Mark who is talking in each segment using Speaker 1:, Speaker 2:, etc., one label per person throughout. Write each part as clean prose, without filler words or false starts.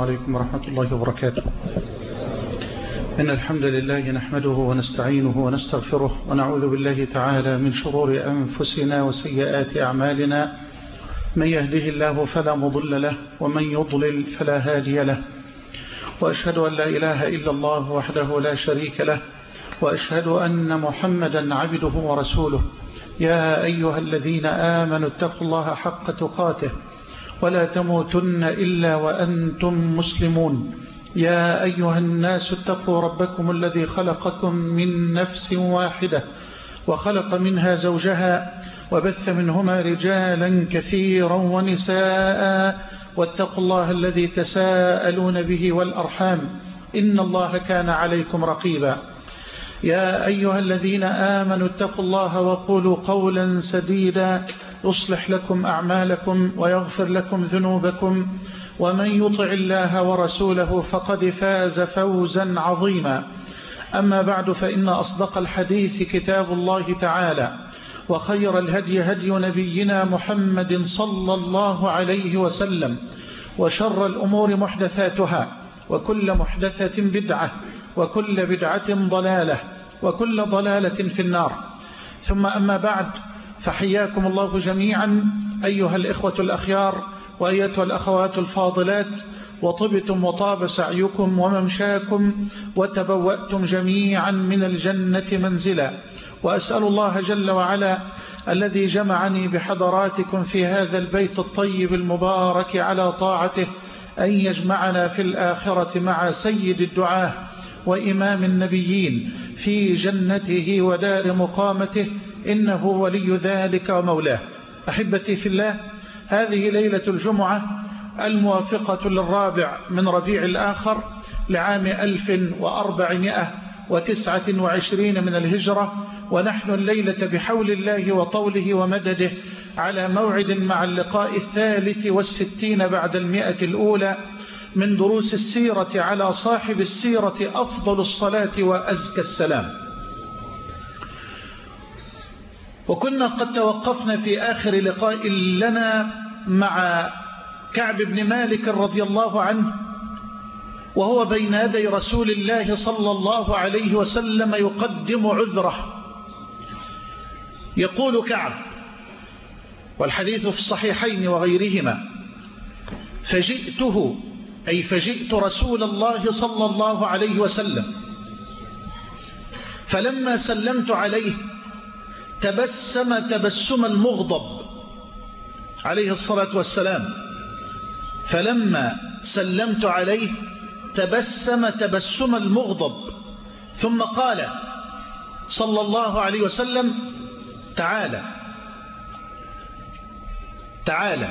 Speaker 1: عليكم ورحمة الله وبركاته. إن الحمد لله نحمده ونستعينه ونستغفره ونعوذ بالله تعالى من شرور أنفسنا وسيئات أعمالنا. من يهده الله فلا مضل له ومن يضلل فلا هادي له، وأشهد أن لا إله إلا الله وحده لا شريك له، وأشهد أن محمدا عبده ورسوله. يا أيها الذين آمنوا اتقوا الله حق تقاته ولا تموتن إلا وأنتم مسلمون. يا أيها الناس اتقوا ربكم الذي خلقكم من نفس واحدة وخلق منها زوجها وبث منهما رجالا كثيرا ونساء، واتقوا الله الذي تساءلون به والأرحام إن الله كان عليكم رقيبا. يا أيها الذين آمنوا اتقوا الله وقولوا قولا سديدا يصلح لكم أعمالكم ويغفر لكم ذنوبكم، ومن يطع الله ورسوله فقد فاز فوزا عظيما. أما بعد، فإن أصدق الحديث كتاب الله تعالى، وخير الهدي هدي نبينا محمد صلى الله عليه وسلم، وشر الأمور محدثاتها، وكل محدثة بدعة، وكل بدعة ضلالة، وكل ضلالة في النار. ثم أما بعد، فحياكم الله جميعا أيها الإخوة الأخيار وأيتها الأخوات الفاضلات، وطبتم وطاب سعيكم وممشاكم وتبوأتم جميعا من الجنة منزلا. وأسأل الله جل وعلا الذي جمعني بحضراتكم في هذا البيت الطيب المبارك على طاعته أن يجمعنا في الآخرة مع سيد الدعاة وإمام النبيين في جنته ودار مقامته، إنه ولي ذلك ومولاه. أحبتي في الله، هذه ليلة الجمعة الموافقة للرابع من ربيع الآخر لعام 1429 من الهجرة، ونحن الليلة بحول الله وطوله ومدده على موعد مع اللقاء 63 بعد 100 الأولى من دروس السيرة على صاحب السيرة أفضل الصلاة وأزكى السلام. وكنا قد توقفنا في آخر لقاء لنا مع كعب بن مالك رضي الله عنه، وهو بين يدي رسول الله صلى الله عليه وسلم يقدم عذره. يقول كعب، والحديث في الصحيحين وغيرهما: فجئته، أي فجئت رسول الله صلى الله عليه وسلم، فلما سلمت عليه تبسم تبسم المغضب عليه الصلاة والسلام. فلما سلمت عليه تبسم تبسم المغضب، ثم قال صلى الله عليه وسلم: تعالى تعالى.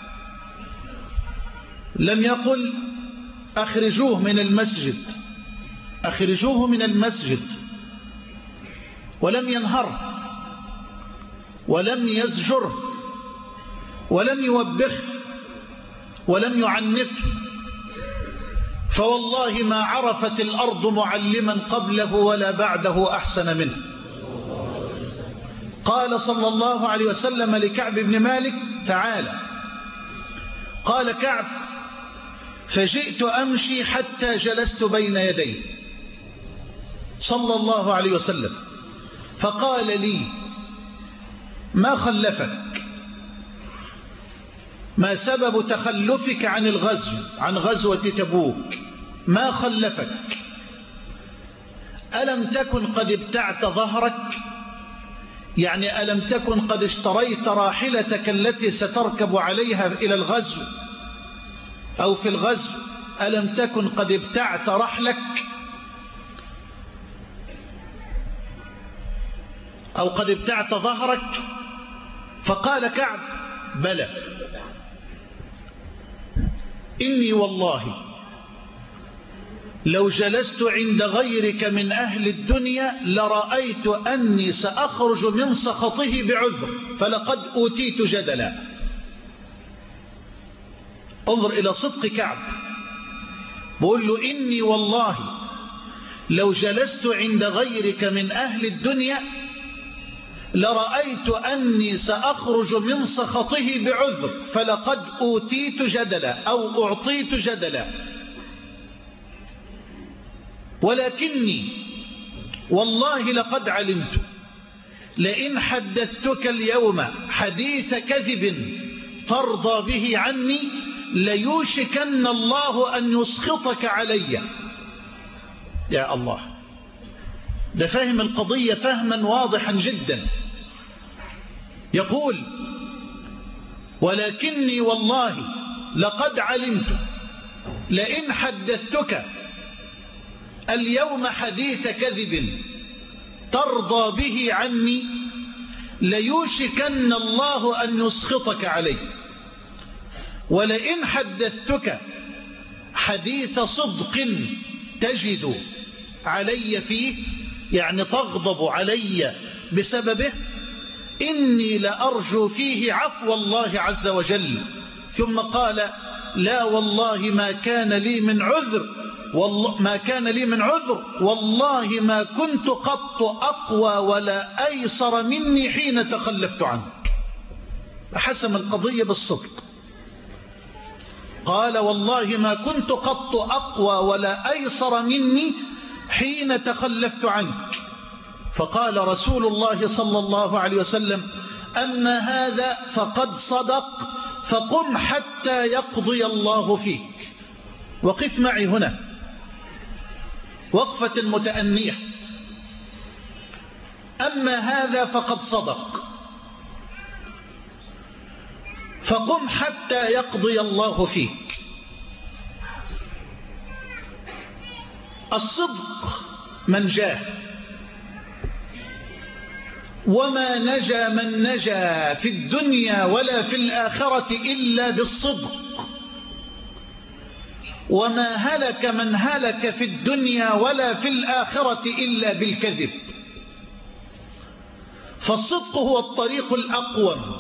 Speaker 1: لم يقل أخرجوه من المسجد، أخرجوه من المسجد، ولم ينهره ولم يزجره ولم يوبخه ولم يعنفه، فوالله ما عرفت الأرض معلما قبله ولا بعده أحسن منه. قال صلى الله عليه وسلم لكعب بن مالك: تعالى. قال كعب: فجئت أمشي حتى جلست بين يديه صلى الله عليه وسلم، فقال لي: ما خلفك؟ ما سبب تخلفك عن الغزو، عن غزوة تبوك؟ ما خلفك؟ ألم تكن قد ابتعت ظهرك؟ يعني ألم تكن قد اشتريت راحلتك التي ستركب عليها إلى الغزو أو في الغزو؟ ألم تكن قد ابتعت رحلك أو قد ابتعت ظهرك؟ فقال كعب: بلى، إني والله لو جلست عند غيرك من أهل الدنيا لرأيت أني سأخرج من سخطه بعذر، فلقد أوتيت جدلا. انظر إلى صدق كعب، بقول له: إني والله لو جلست عند غيرك من أهل الدنيا لرأيت أني سأخرج من سخطه بعذر، فلقد أوتيت جدلا أو أعطيت جدلا. ولكني والله لقد علمت لئن حدثتك اليوم حديث كذب ترضى به عني ليوشكن الله أن يسخطك علي. يا الله، ده فهم القضية فهما واضحا جدا. يقول ولكني والله لقد علمت لئن حدثتك اليوم حديث كذب ترضى به عني ليوشكن الله أن يسخطك علي، ولئن حدثتك حديث صدق تجد علي فيه، يعني تغضب علي بسببه، إني لأرجو فيه عفو الله عز وجل. ثم قال لا والله ما كان لي من عذر، والله ما كنت قط أقوى ولا أيسر مني حين تخلفت عنك. حسم القضية بالصدق، قال والله ما كنت قط أقوى ولا أيسر مني حين تخلفت عنك. فقال رسول الله صلى الله عليه وسلم أما هذا فقد صدق، فقم حتى يقضي الله فيك. وقف معي هنا وقفة متأنية. أما هذا فقد صدق، فقم حتى يقضي الله فيك. الصدق من جاه، وما نجا من نجا في الدنيا ولا في الآخرة إلا بالصدق، وما هلك من هلك في الدنيا ولا في الآخرة إلا بالكذب. فالصدق هو الطريق الأقوم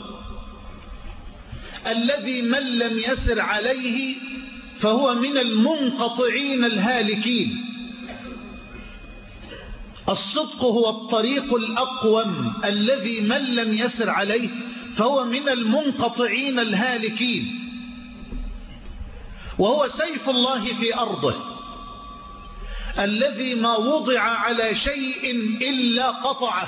Speaker 1: الذي من لم يسر عليه فهو من المنقطعين الهالكين. الصدق هو الطريق الأقوم الذي من لم يسر عليه فهو من المنقطعين الهالكين، وهو سيف الله في أرضه الذي ما وضع على شيء إلا قطعه،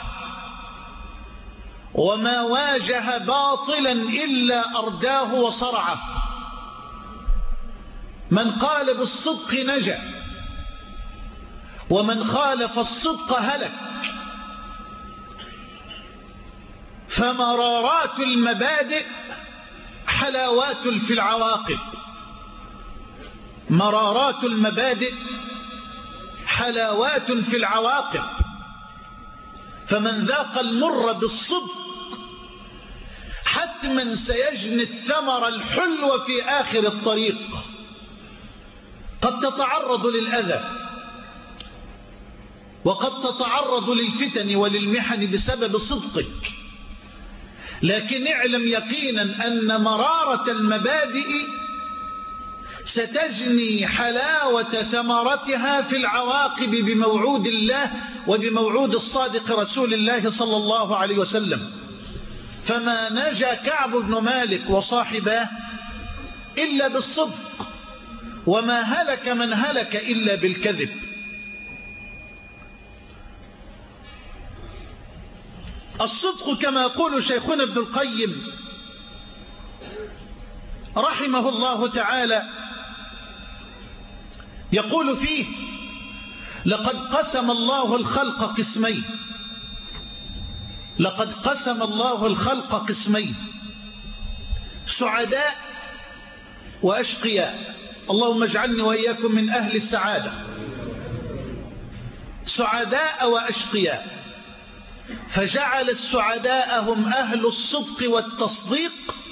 Speaker 1: وما واجه باطلا إلا أرداه وصرعه. من قال بالصدق نجا، ومن خالف الصدق هلك. فمرارات المبادئ حلاوات في العواقب، مرارات المبادئ حلاوات في العواقب. فمن ذاق المر بالصدق حتما سيجني الثمر الحلو في آخر الطريق. قد تتعرض للأذى، وقد تتعرض للفتن وللمحن بسبب صدقك، لكن اعلم يقينا أن مرارة المبادئ ستجني حلاوة ثمرتها في العواقب بموعود الله وبموعود الصادق رسول الله صلى الله عليه وسلم. فما نجا كعب بن مالك وصاحباه إلا بالصدق، وما هلك من هلك إلا بالكذب. الصدق كما يقول شيخنا ابن القيم رحمه الله تعالى، يقول فيه لقد قسم الله الخلق قسمين، لقد قسم الله الخلق قسمين، سعداء وأشقياء. اللهم اجعلني وإياكم من أهل السعادة. سعداء وأشقياء، فجعل السعداء هم أهل الصدق والتصديق،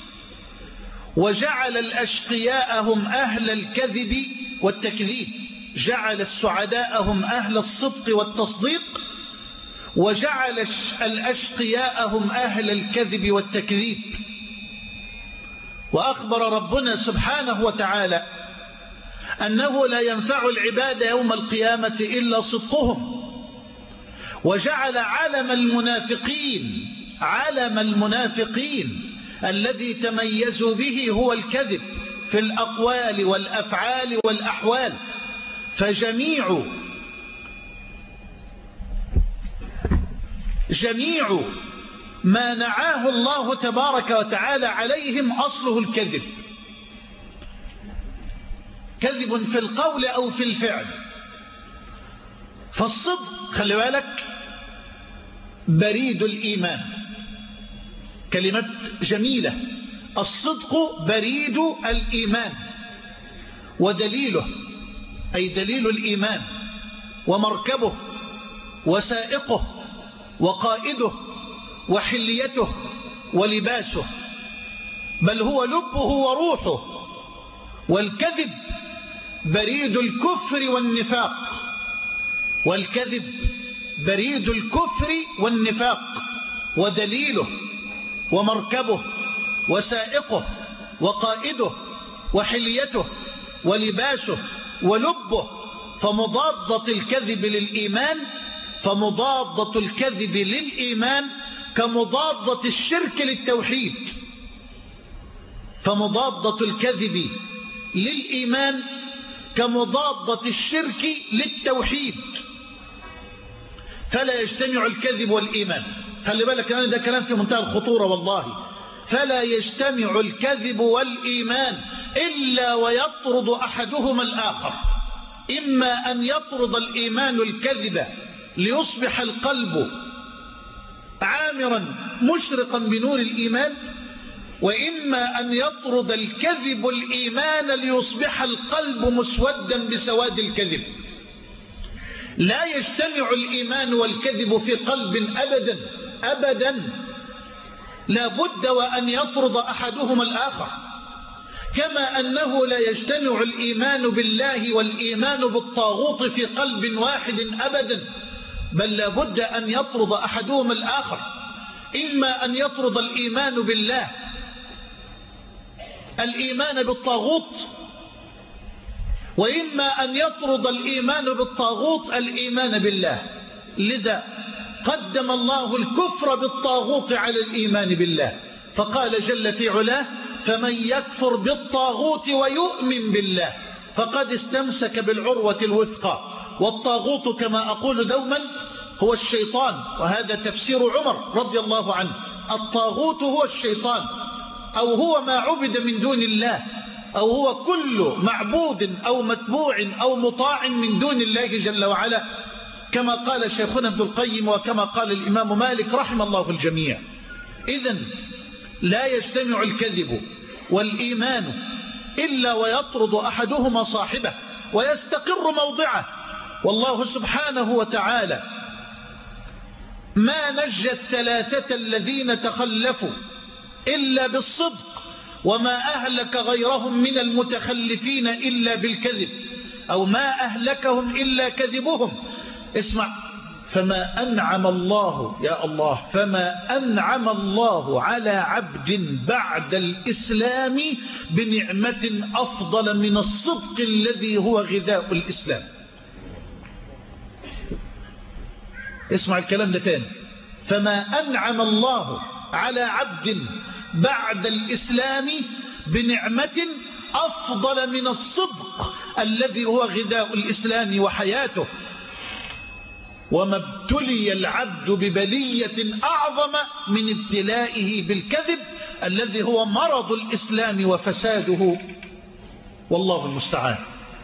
Speaker 1: وجعل الأشقياء هم أهل الكذب والتكذيب. جعل السعداء هم أهل الصدق والتصديق، وجعل الأشقياء هم أهل الكذب والتكذيب. وأخبر ربنا سبحانه وتعالى أنه لا ينفع العباد يوم القيامة إلا صدقهم، وجعل علم المنافقين، علم المنافقين الذي تميزوا به هو الكذب في الأقوال والأفعال والأحوال. فجميع جميع ما نعاه الله تبارك وتعالى عليهم أصله الكذب، كذب في القول أو في الفعل. فالصدق خلي بالك بريد الإيمان، كلمة جميلة، الصدق بريد الإيمان ودليله، أي دليل الإيمان، ومركبه وسائقه وقائده وحليته ولباسه، بل هو لبه وروحه. والكذب بريد الكفر والنفاق، والكذب بريد الكفر والنفاق، ودليله ومركبه وسائقه وقائده وحليته ولباسه ولبه. فمضادة الكذب للإيمان، فمضادة الكذب للإيمان كمضادة الشرك للتوحيد، فمضادة الكذب للإيمان كمضادة الشرك للتوحيد، فلا يجتمع الكذب والإيمان. خلي بالك أنا ده كلام في منتهى الخطورة والله. فلا يجتمع الكذب والإيمان إلا ويطرد أحدهما الآخر، إما أن يطرد الإيمان الكذب ليصبح القلب عامرا مشرقا بنور الإيمان، وإما أن يطرد الكذب الإيمان ليصبح القلب مسودا بسواد الكذب. لا يجتمع الإيمان والكذب في قلب أبدا أبدا، لا بد وأن يطرد أحدهما الآخر، كما أنه لا يجتمع الإيمان بالله والإيمان بالطاغوت في قلب واحد أبدا، بل لا بد أن يطرد أحدهما الآخر. إما أن يطرد الإيمان بالله الإيمان بالطاغوت، وإما أن يطرد الإيمان بالطاغوت الإيمان بالله. لذا قدم الله الكفر بالطاغوت على الإيمان بالله، فقال جل في علاه: فمن يكفر بالطاغوت ويؤمن بالله فقد استمسك بالعروة الوثقى. والطاغوت كما أقول دوما هو الشيطان، وهذا تفسير عمر رضي الله عنه. الطاغوت هو الشيطان، أو هو ما عبد من دون الله، أو هو كل معبود أو متبوع أو مطاع من دون الله جل وعلا، كما قال شيخنا ابن القيم وكما قال الإمام مالك رحم الله الجميع. إذن لا يجتمع الكذب والإيمان إلا ويطرد أحدهما صاحبه ويستقر موضعه. والله سبحانه وتعالى ما نجى الثلاثة الذين تخلفوا إلا بالصدق، وما أهلك غيرهم من المتخلفين إلا بالكذب، أو ما أهلكهم إلا كذبهم. اسمع: فما أنعم الله، يا الله، فما أنعم الله على عبد بعد الإسلام بنعمة أفضل من الصدق الذي هو غذاء الإسلام. اسمع الكلام ده تاني: فما أنعم الله على عبد بعد الإسلام بنعمة أفضل من الصدق الذي هو غذاء الإسلام وحياته. وما ابتلي العبد ببلية أعظم من ابتلائه بالكذب الذي هو مرض الإسلام وفساده، والله المستعان.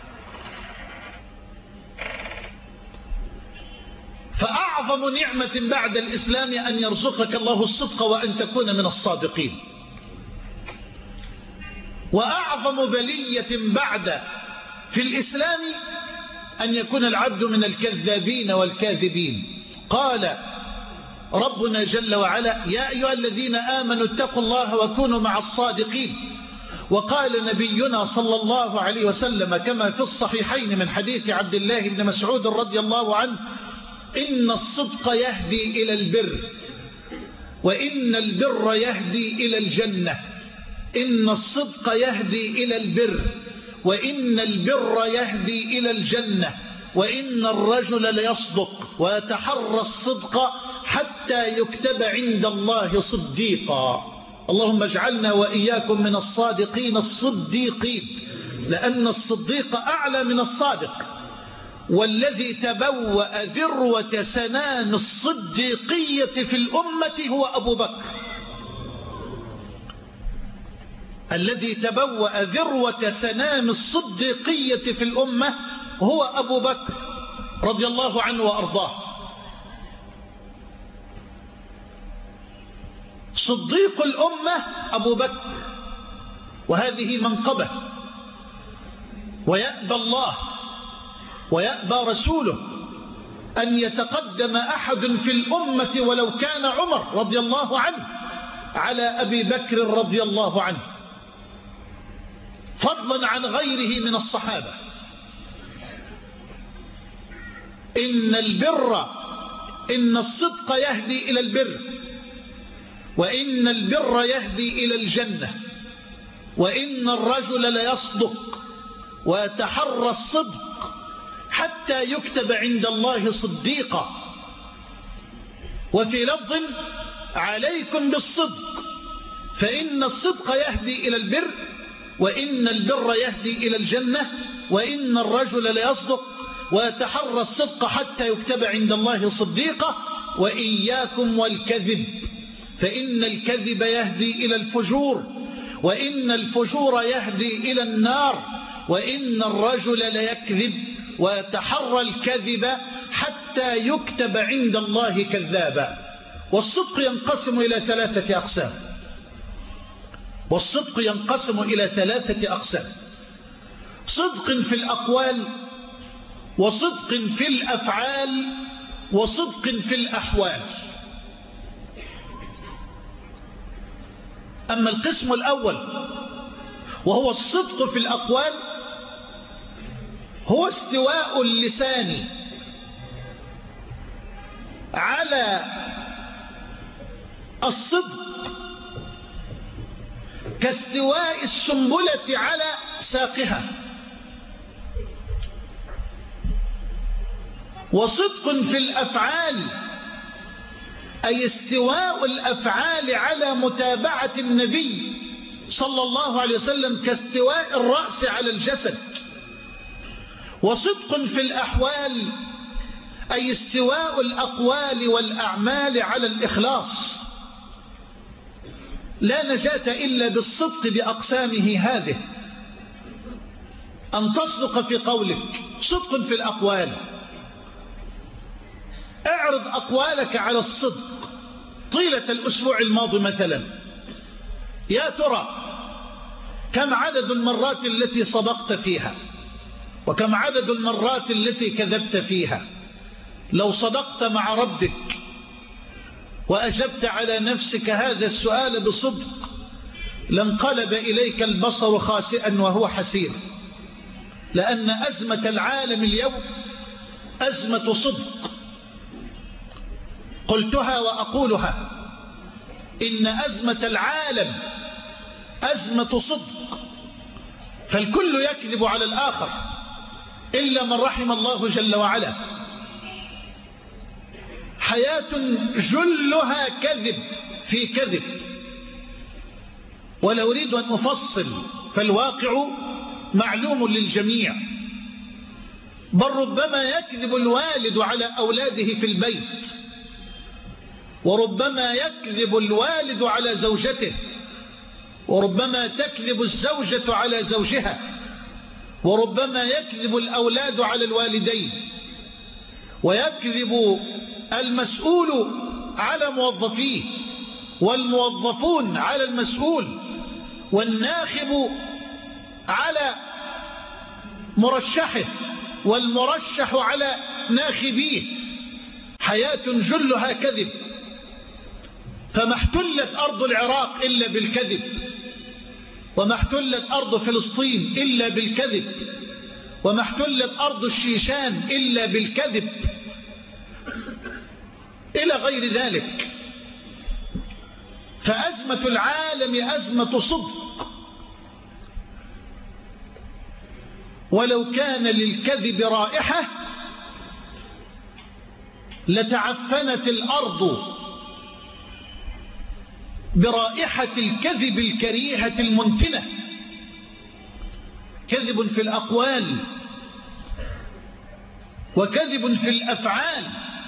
Speaker 1: فأعظم نعمة بعد الإسلام أن يرزقك الله الصدق وأن تكون من الصادقين، وأعظم بلية بعد في الإسلام أن يكون العبد من الكذابين والكاذبين. قال ربنا جل وعلا: يا أيها الذين آمنوا اتقوا الله وكونوا مع الصادقين. وقال نبينا صلى الله عليه وسلم كما في الصحيحين من حديث عبد الله بن مسعود رضي الله عنه: إن الصدق يهدي إلى البر، وإن البر يهدي إلى الجنة. إن الصدق يهدي إلى البر، وإن البر يهدي إلى الجنة، وإن الرجل ليصدق ويتحرى الصدق حتى يكتب عند الله صديقا. اللهم اجعلنا وإياكم من الصادقين الصديقين، لأن الصديق أعلى من الصادق. والذي تبوأ ذروة سنام الصديقية في الأمة هو أبو بكر. الذي تبوأ ذروة سنام الصديقية في الأمة هو أبو بكر رضي الله عنه وأرضاه. صديق الأمة أبو بكر، وهذه منقبة، ويأبى الله ويأبى رسوله أن يتقدم أحد في الأمة ولو كان عمر رضي الله عنه على أبي بكر رضي الله عنه، فضلا عن غيره من الصحابة. إن الصدق يهدي إلى البر، وإن البر يهدي إلى الجنة، وإن الرجل ليصدق ويتحرى الصدق حتى يكتب عند الله صديقا. وفي لفظ عليكم بالصدق، فإن الصدق يهدي إلى البر، وإن البر يهدي إلى الجنة، وإن الرجل ليصدق ويتحرى الصدق حتى يكتب عند الله صديقا. وإياكم والكذب، فإن الكذب يهدي إلى الفجور، وإن الفجور يهدي إلى النار، وإن الرجل ليكذب ويتحرى الكذب حتى يكتب عند الله كذابا. والصدق ينقسم إلى 3 أقسام. والصدق ينقسم إلى 3 أقسام: صدق في الأقوال، وصدق في الأفعال، وصدق في الأحوال. أما القسم الأول وهو الصدق في الأقوال، هو استواء اللسان على الصدق كاستواء السنبلة على ساقها. وصدق في الأفعال أي استواء الأفعال على متابعة النبي صلى الله عليه وسلم كاستواء الرأس على الجسد. وصدق في الأحوال أي استواء الأقوال والأعمال على الإخلاص. لا نجاة إلا بالصدق بأقسامه هذه: أن تصدق في قولك، صدق في الأقوال، اعرض أقوالك على الصدق. طيلة الأسبوع الماضي مثلا، يا ترى كم عدد المرات التي صدقت فيها، وكم عدد المرات التي كذبت فيها؟ لو صدقت مع ربك وأجبت على نفسك هذا السؤال بصدق لانقلب إليك البصر خاسئا وهو حسير، لأن أزمة العالم اليوم أزمة صدق. قلتها وأقولها: إن أزمة العالم أزمة صدق، فالكل يكذب على الآخر إلا من رحم الله جل وعلا. حياة جلها كذب في كذب. ولا أريد أن أفصل، فالواقع معلوم للجميع. بل ربما يكذب الوالد على أولاده في البيت، وربما يكذب الوالد على زوجته، وربما تكذب الزوجة على زوجها، وربما يكذب الأولاد على الوالدين، ويكذب المسؤول على موظفيه، والموظفون على المسؤول، والناخب على مرشحه، والمرشح على ناخبيه. حياة جلها كذب. فما احتلت أرض العراق إلا بالكذب، وما احتلت أرض فلسطين إلا بالكذب، وما احتلت أرض الشيشان إلا بالكذب، إلى غير ذلك. فأزمة العالم أزمة صدق. ولو كان للكذب رائحة لتعفنت الأرض برائحة الكذب الكريهة المنتنة. كذب في الأقوال وكذب في الأفعال.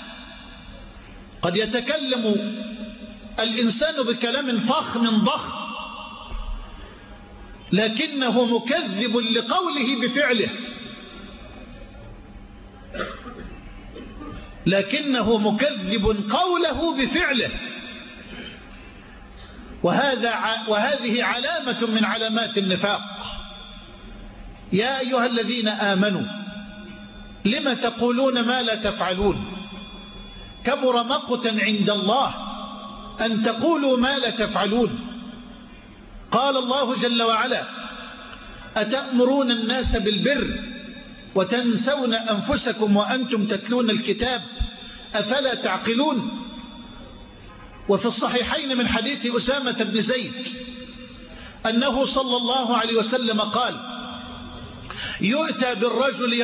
Speaker 1: قد يتكلم الإنسان بكلام فخم ضخم لكنه مكذب لقوله بفعله، لكنه مكذب قوله بفعله، وهذه علامة من علامات النفاق. يا أيها الذين آمنوا لم تقولون ما لا تفعلون كبر مقتا عند الله أن تقولوا ما لا تفعلون. قال الله جل وعلا أتأمرون الناس بالبر وتنسون أنفسكم وأنتم تتلون الكتاب أفلا تعقلون. وفي الصحيحين من حديث أسامة بن زيد أنه صلى الله عليه وسلم قال يؤتى بالرجل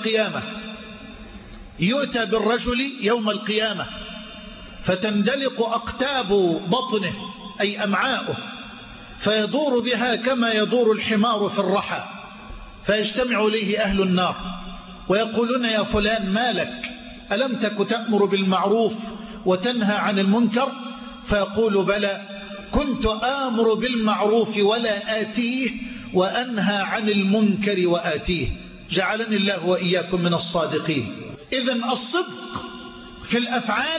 Speaker 1: يوم القيامة فتندلق أقتاب بطنه أي أمعاؤه فيدور بها كما يدور الحمار في الرحى، فيجتمع إليه أهل النار ويقولون يا فلان ما لك ألم تك تأمر بالمعروف وتنهى عن المنكر؟ فيقول بلى كنت آمر بالمعروف ولا آتيه وأنهى عن المنكر وآتيه. جعلني الله وإياكم من الصادقين. إذن الصدق في الأفعال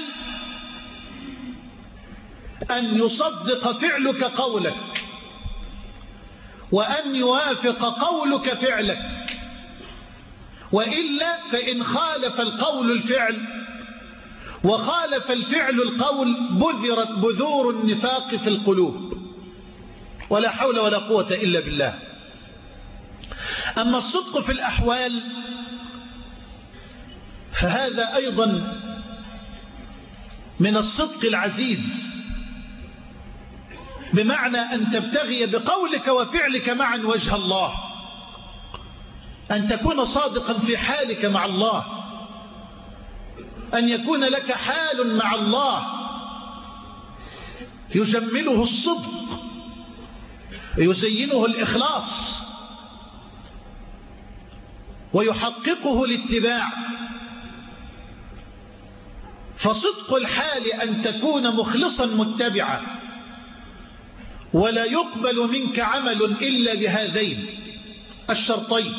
Speaker 1: أن يصدق فعلك قولك وأن يوافق قولك فعلك، وإلا فإن خالف القول الفعل وخالف الفعل القول بذرت بذور النفاق في القلوب، ولا حول ولا قوة إلا بالله. أما الصدق في الأحوال فهذا أيضا من الصدق العزيز، بمعنى أن تبتغي بقولك وفعلك معا وجه الله، أن تكون صادقا في حالك مع الله، أن يكون لك حال مع الله يجمله الصدق يزينه الإخلاص ويحققه الاتباع. فصدق الحال أن تكون مخلصا متبعا، ولا يقبل منك عمل إلا بهذين الشرطين،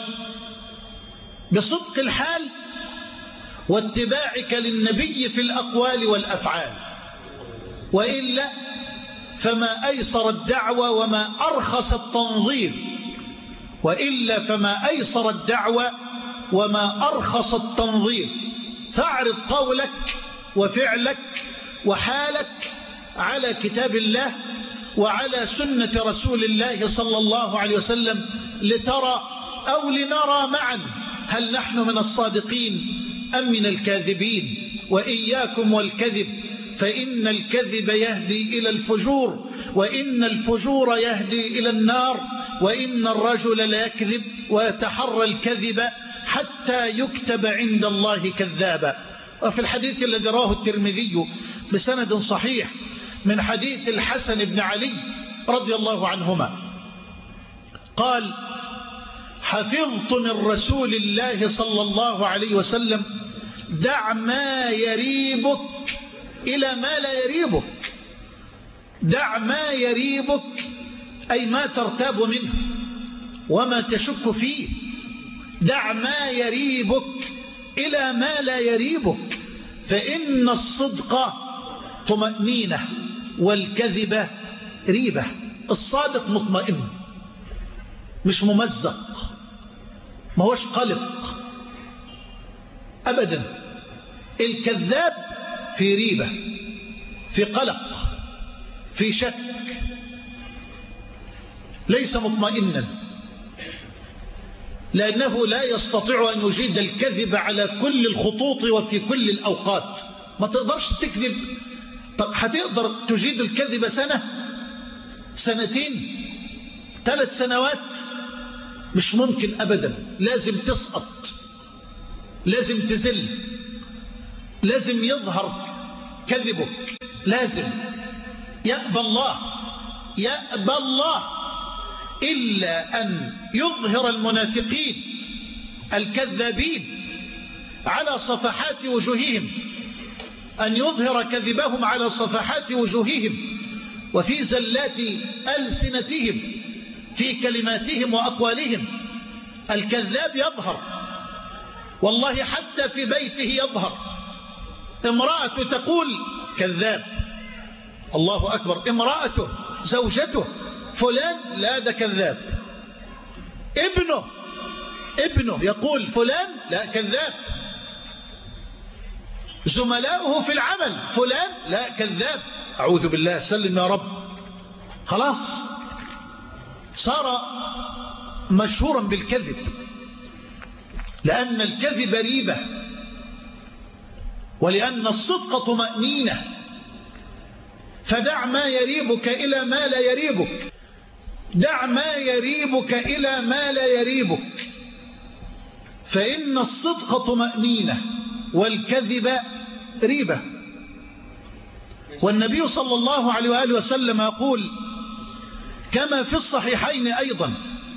Speaker 1: بصدق الحال واتباعك للنبي في الأقوال والأفعال، وإلا فما أيسر الدعوة وما أرخص التنظير، وإلا فما أيسر الدعوة وما أرخص التنظير. فاعرض قولك وفعلك وحالك على كتاب الله وعلى سنة رسول الله صلى الله عليه وسلم لترى أو لنرى معا هل نحن من الصادقين أم من الكاذبين. وإياكم والكذب فإن الكذب يهدي إلى الفجور، وإن الفجور يهدي إلى النار، وإن الرجل لا يكذب ويتحرى الكذب حتى يكتب عند الله كذابا. وفي الحديث الذي رواه الترمذي بسند صحيح من حديث الحسن بن علي رضي الله عنهما قال حفظت من رسول الله صلى الله عليه وسلم دع ما يريبك إلى ما لا يريبك. دع ما يريبك أي ما ترتاب منه وما تشك فيه. دع ما يريبك إلى ما لا يريبك، فإن الصدق طمأنينة والكذب ريبة. الصادق مطمئن مش ممزق، ما هوش قلق أبدا. الكذاب في ريبة، في قلق، في شك، ليس مطمئنا، لأنه لا يستطيع أن يجيد الكذب على كل الخطوط وفي كل الأوقات. ما تقدرش تكذب. طب هتقدر تجيد الكذب سنة، سنتين، 3 سنوات؟ مش ممكن أبدا. لازم تسقط، لازم تزل، لازم يظهر كذبك، لازم. يأبى الله إلا أن يظهر المنافقين الكذابين على صفحات وجوههم، أن يظهر كذبهم على صفحات وجوههم وفي زلات ألسنتهم في كلماتهم وأقوالهم. الكذاب يظهر، والله حتى في بيته يظهر. امرأة تقول كذاب، الله أكبر، امرأته زوجته فلان، لا ده كذاب. ابنه يقول فلان، لا كذاب. زملاؤه في العمل فلان، لا كذاب. أعوذ بالله، سلم يا رب. خلاص صار مشهورا بالكذب، لأن الكذب ريبة، ولأن الصدق طمأنينة. فدع ما يريبك إلى ما لا يريبك، دع ما يريبك إلى ما لا يريبك، فإن الصدق طمأنينة والكذب ريبة. والنبي صلى الله عليه وآله وسلم يقول كما في الصحيحين أيضا،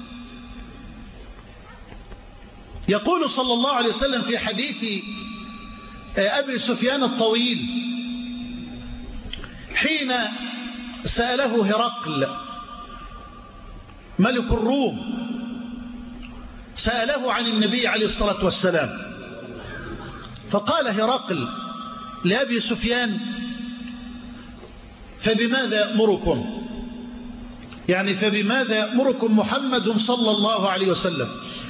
Speaker 1: يقول صلى الله عليه وسلم في حديث أبي سفيان الطويل حين سأله هرقل ملك الروم، سأله عن النبي عليه الصلاة والسلام، فقال هرقل لأبي سفيان فبماذا يأمركم؟ يعني فبماذا يأمركم محمد صلى الله عليه وسلم؟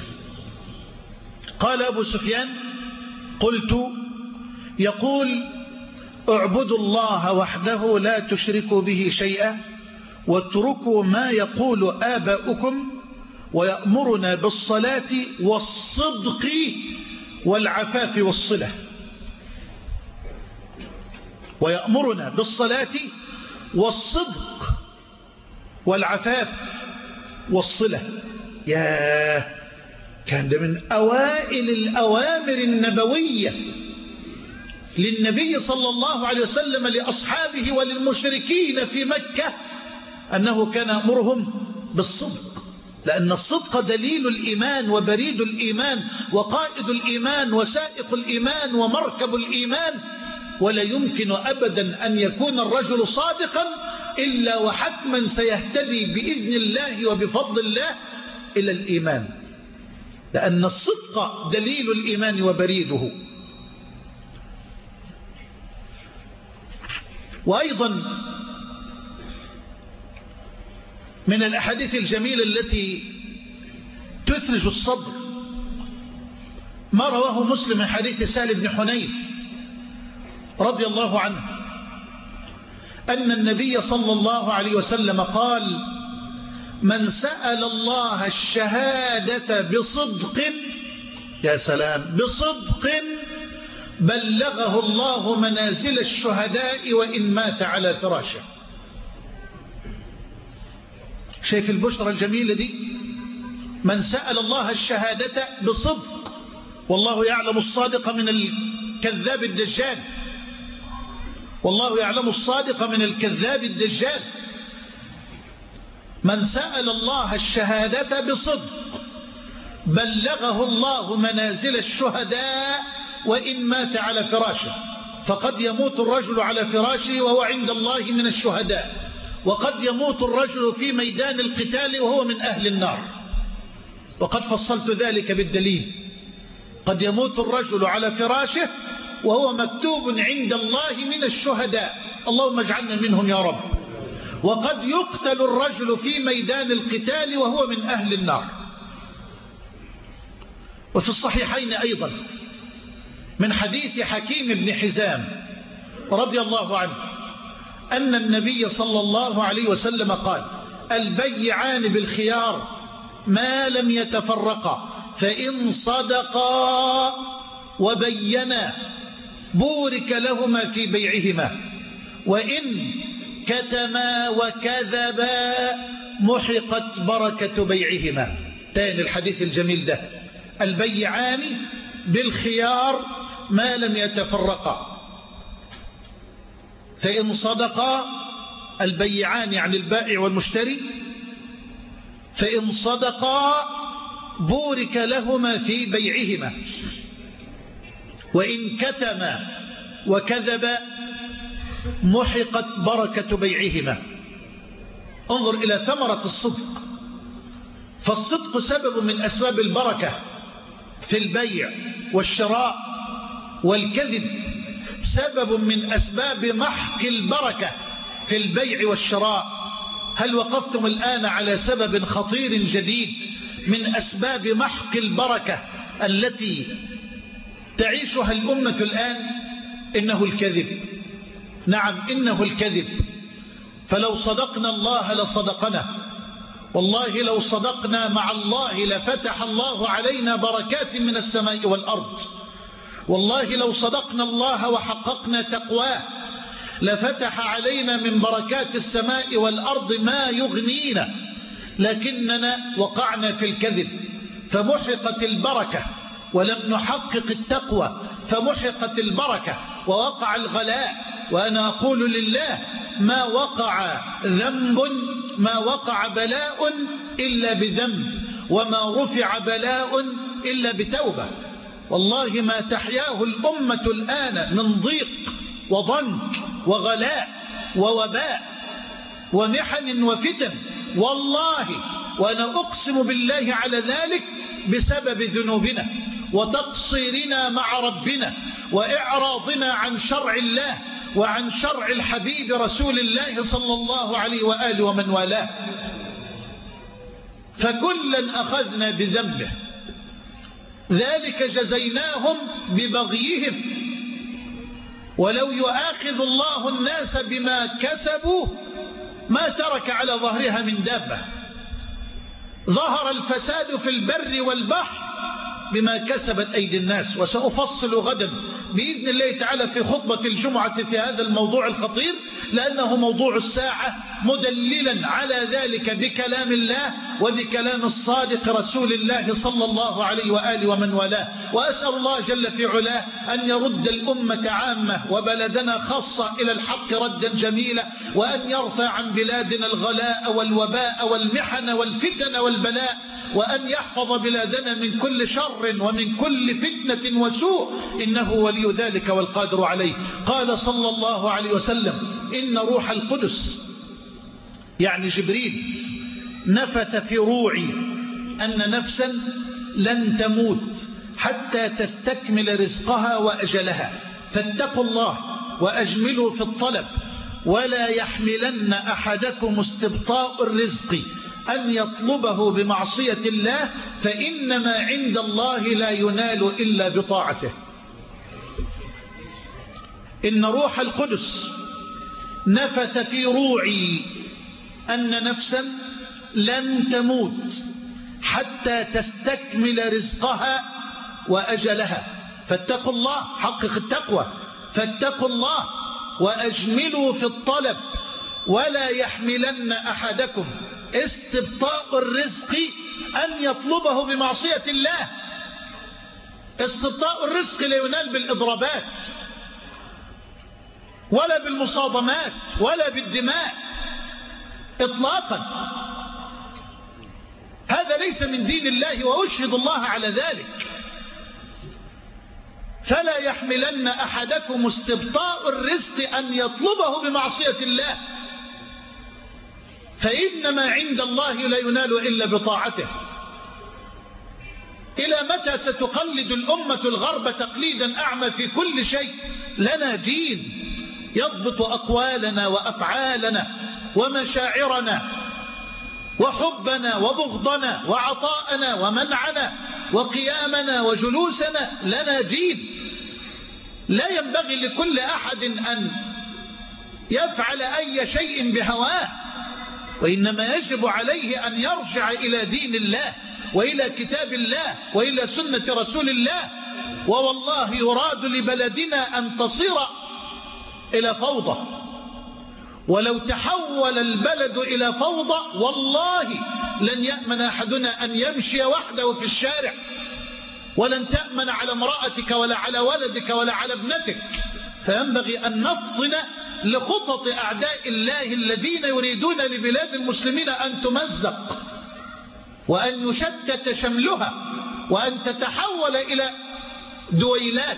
Speaker 1: قال أبو سفيان قلت يقول اعبدوا الله وحده لا تشركوا به شيئا واتركوا ما يقول آباؤكم ويأمرنا بالصلاة والصدق والعفاف والصلة. ويأمرنا بالصلاة والصدق والعفاف والصلة. يا كان ده من أوائل الأوامر النبوية للنبي صلى الله عليه وسلم لأصحابه وللمشركين في مكة، أنه كان أمرهم بالصدق، لأن الصدق دليل الإيمان وبريد الإيمان وقائد الإيمان وسائق الإيمان ومركب الإيمان. ولا يمكن أبدا أن يكون الرجل صادقا إلا وحتما سيهتدي بإذن الله وبفضل الله إلى الإيمان، لأن الصدق دليل الإيمان وبريده. وأيضا من الأحاديث الجميلة التي تثلج الصدر ما رواه مسلم من حديث سهل بن حنيف رضي الله عنه أن النبي صلى الله عليه وسلم قال من سأل الله الشهادة بصدق، يا سلام، بصدق بلغه الله منازل الشهداء وإن مات على فراشه. شايف البشرى الجميلة دي؟ من سأل الله الشهادة بصدق، والله يعلم الصادق من الكذاب الدجال، والله يعلم الصادق من الكذاب الدجال. من سأل الله الشهادة بصدق بلغه الله منازل الشهداء وإن مات على فراشه. فقد يموت الرجل على فراشه وهو عند الله من الشهداء، وقد يموت الرجل في ميدان القتال وهو من أهل النار، وقد فصلت ذلك بالدليل. قد يموت الرجل على فراشه وهو مكتوب عند الله من الشهداء، اللهم اجعلنا منهم يا رب. وقد يقتل الرجل في ميدان القتال وهو من أهل النار. وفي الصحيحين أيضا من حديث حكيم بن حزام رضي الله عنه أن النبي صلى الله عليه وسلم قال البيعان بالخيار ما لم يتفرقا فإن صدقا وبينا بورك لهما في بيعهما وإن كتما وكذبا محقت بركة بيعهما. تاني الحديث الجميل ده، البيعان بالخيار ما لم يتفرقا فإن صدقا، البيعان عن البائع والمشتري، فإن صدقا بورك لهما في بيعهما وإن كتم وكذب محقت بركة بيعهما. انظر إلى ثمرة الصدق، فالصدق سبب من أسباب البركة في البيع والشراء، والكذب سبب من أسباب محق البركة في البيع والشراء. هل وقفتم الآن على سبب خطير جديد من أسباب محق البركة التي تعيشها الأمة الآن؟ إنه الكذب. نعم، إنه الكذب. فلو صدقنا الله لصدقنا، والله لو صدقنا مع الله لفتح الله علينا بركات من السماء والأرض. والله لو صدقنا الله وحققنا تقواه لفتح علينا من بركات السماء والأرض ما يغنينا، لكننا وقعنا في الكذب فمحقت البركة، ولم نحقق التقوى فمحقت البركة ووقع الغلاء. وأنا أقول لله: ما وقع ذنب، ما وقع بلاء إلا بذنب، وما رفع بلاء إلا بتوبة. والله ما تحياه الأمة الآن من ضيق وضنك وغلاء ووباء ومحن وفتن، والله وأنا أقسم بالله على ذلك بسبب ذنوبنا وتقصيرنا مع ربنا وإعراضنا عن شرع الله وعن شرع الحبيب رسول الله صلى الله عليه وآله ومن والاه. فكلا أخذنا بذنبه، ذلك جزيناهم ببغيهم. ولو يؤاخذ الله الناس بما كسبوا ما ترك على ظهرها من دابة. ظهر الفساد في البر والبحر بما كسبت أيدي الناس. وسأفصل غدا بإذن الله تعالى في خطبة الجمعة في هذا الموضوع الخطير، لأنه موضوع الساعة، مدللا على ذلك بكلام الله وبكلام الصادق رسول الله صلى الله عليه وآله ومن والاه. وأسأل الله جل في علاه أن يرد الأمة عامة وبلدنا خاصة إلى الحق ردا جميلا، وأن يرفع عن بلادنا الغلاء والوباء والمحن والفتن والبلاء، وأن يحفظ بلادنا من كل شر ومن كل فتنة وسوء، إنه ولي ذلك والقادر عليه. قال صلى الله عليه وسلم: إن روح القدس، يعني جبريل، نفث في روعي أن نفسا لن تموت حتى تستكمل رزقها وأجلها، فاتقوا الله وأجملوا في الطلب، ولا يحملن أحدكم استبطاء الرزق أن يطلبه بمعصية الله، فإنما عند الله لا ينال إلا بطاعته. إن روح القدس نفث في روعي أن نفسا لن تموت حتى تستكمل رزقها وأجلها، فاتقوا الله، حقق التقوى، فاتقوا الله وأجملوا في الطلب، ولا يحملن أحدكم استبطاء الرزق أن يطلبه بمعصية الله. استبطاء الرزق لا ينال بالإضرابات ولا بالمصادمات ولا بالدماء إطلاقا. هذا ليس من دين الله، وأشهد الله على ذلك. فلا يحملن أحدكم استبطاء الرزق أن يطلبه بمعصية الله، فإنما عند الله لا ينال إلا بطاعته. إلى متى ستقلد الأمة الغرب تقليدا أعمى في كل شيء؟ لنا دين يضبط أقوالنا وأفعالنا ومشاعرنا وحبنا وبغضنا وعطاءنا ومنعنا وقيامنا وجلوسنا. لنا دين. لا ينبغي لكل أحد أن يفعل أي شيء بهواه، وإنما يجب عليه أن يرجع إلى دين الله وإلى كتاب الله وإلى سنة رسول الله. ووالله يراد لبلدنا أن تصير إلى فوضى، ولو تحول البلد إلى فوضى والله لن يأمن أحدنا أن يمشي وحده في الشارع، ولن تأمن على امرأتك ولا على ولدك ولا على ابنتك. فينبغي أن نفطن لخطط أعداء الله الذين يريدون لبلاد المسلمين أن تمزق وأن يشتت شملها وأن تتحول إلى دويلات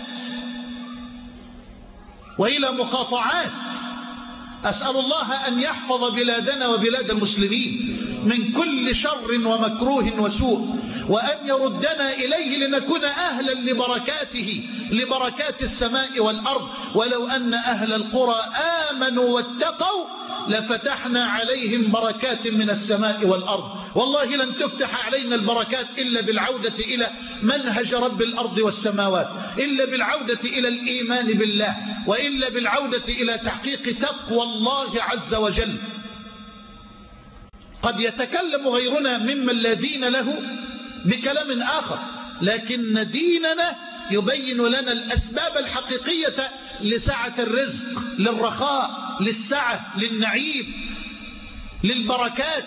Speaker 1: وإلى مقاطعات. أسأل الله أن يحفظ بلادنا وبلاد المسلمين من كل شر ومكروه وسوء، وأن يردنا إليه لنكون أهلا لبركاته، لبركات السماء والأرض. ولو أن أهل القرى آمنوا واتقوا لفتحنا عليهم بركات من السماء والأرض. والله لن تفتح علينا البركات إلا بالعودة إلى منهج رب الأرض والسماوات، إلا بالعودة إلى الإيمان بالله، وإلا بالعودة إلى تحقيق تقوى الله عز وجل. قد يتكلم غيرنا ممن لا دين له بكلام آخر، لكن ديننا يبين لنا الأسباب الحقيقية لسعة الرزق، للرخاء، للسعة، للنعيم، للبركات.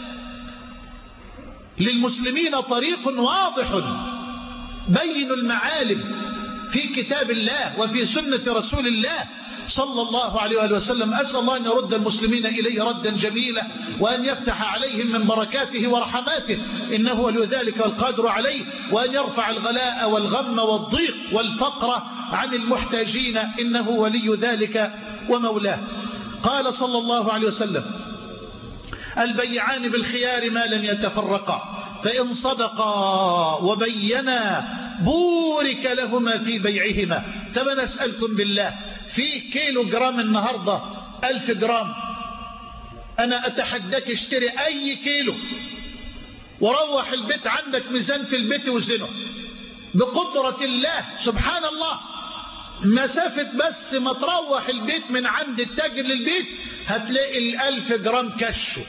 Speaker 1: للمسلمين طريق واضح بين المعالم في كتاب الله وفي سنة رسول الله صلى الله عليه وآله وسلم. أسأل الله أن يرد المسلمين إليه ردا جميلا، وأن يفتح عليهم من بركاته ورحماته، إنه ولي ذلك والقادر عليه، وأن يرفع الغلاء والغم والضيق والفقر عن المحتاجين، إنه ولي ذلك ومولاه. قال صلى الله عليه وسلم: البيعان بالخيار ما لم يتفرقا، فإن صدقا وبينا بورك لهما في بيعهما. طب أنا أسألكم بالله، في كيلو جرام النهاردة 1000 جرام، أنا أتحداك اشتري أي كيلو وروح البيت، عندك ميزان في البيت وزنه بقدرة الله سبحان الله. مسافة بس ما تروح البيت من عند التاجر للبيت هتلاقي 1000 جرام كشو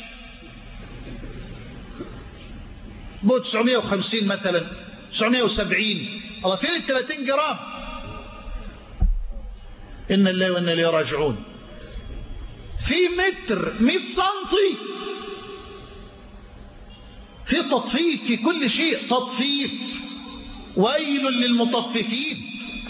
Speaker 1: بو 950 مثلا 970. الله، فين 30 جرام؟ إن الله وإنا إليه راجعون. في متر 100 سنتي، في تطفيف في كل شيء، تطفيف. ويل للمطففين،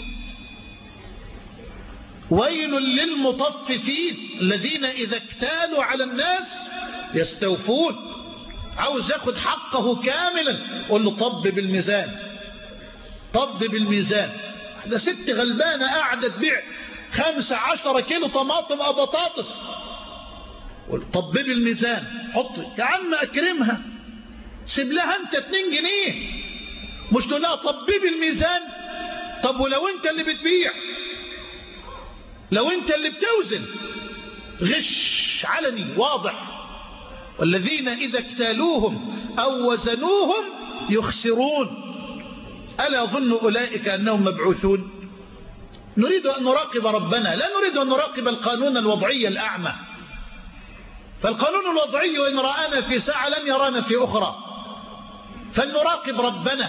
Speaker 1: ويل للمطففين الذين إذا اكتالوا على الناس يستوفون. عاوز ياخد حقه كاملا، قل له طب بالميزان، طب بالميزان. ده ست غلبانة قاعدة تبيع 15 كيلو طماطم أو بطاطس، طب بالميزان، حط يا عم أكرمها، سيب لها أنت 2 جنيه، مش تقول لها طب بالميزان. طب ولو أنت اللي بتبيع، لو أنت اللي بتوزن، غش علني واضح. والذين إذا اكتالوهم أو وزنوهم يخسرون. ألا يظن أولئك أنهم مبعوثون؟ نريد أن نراقب ربنا، لا نريد أن نراقب القانون الوضعي الأعمى. فالقانون الوضعي وإن رآنا في ساعة لن يرانا في أخرى. فلنراقب ربنا،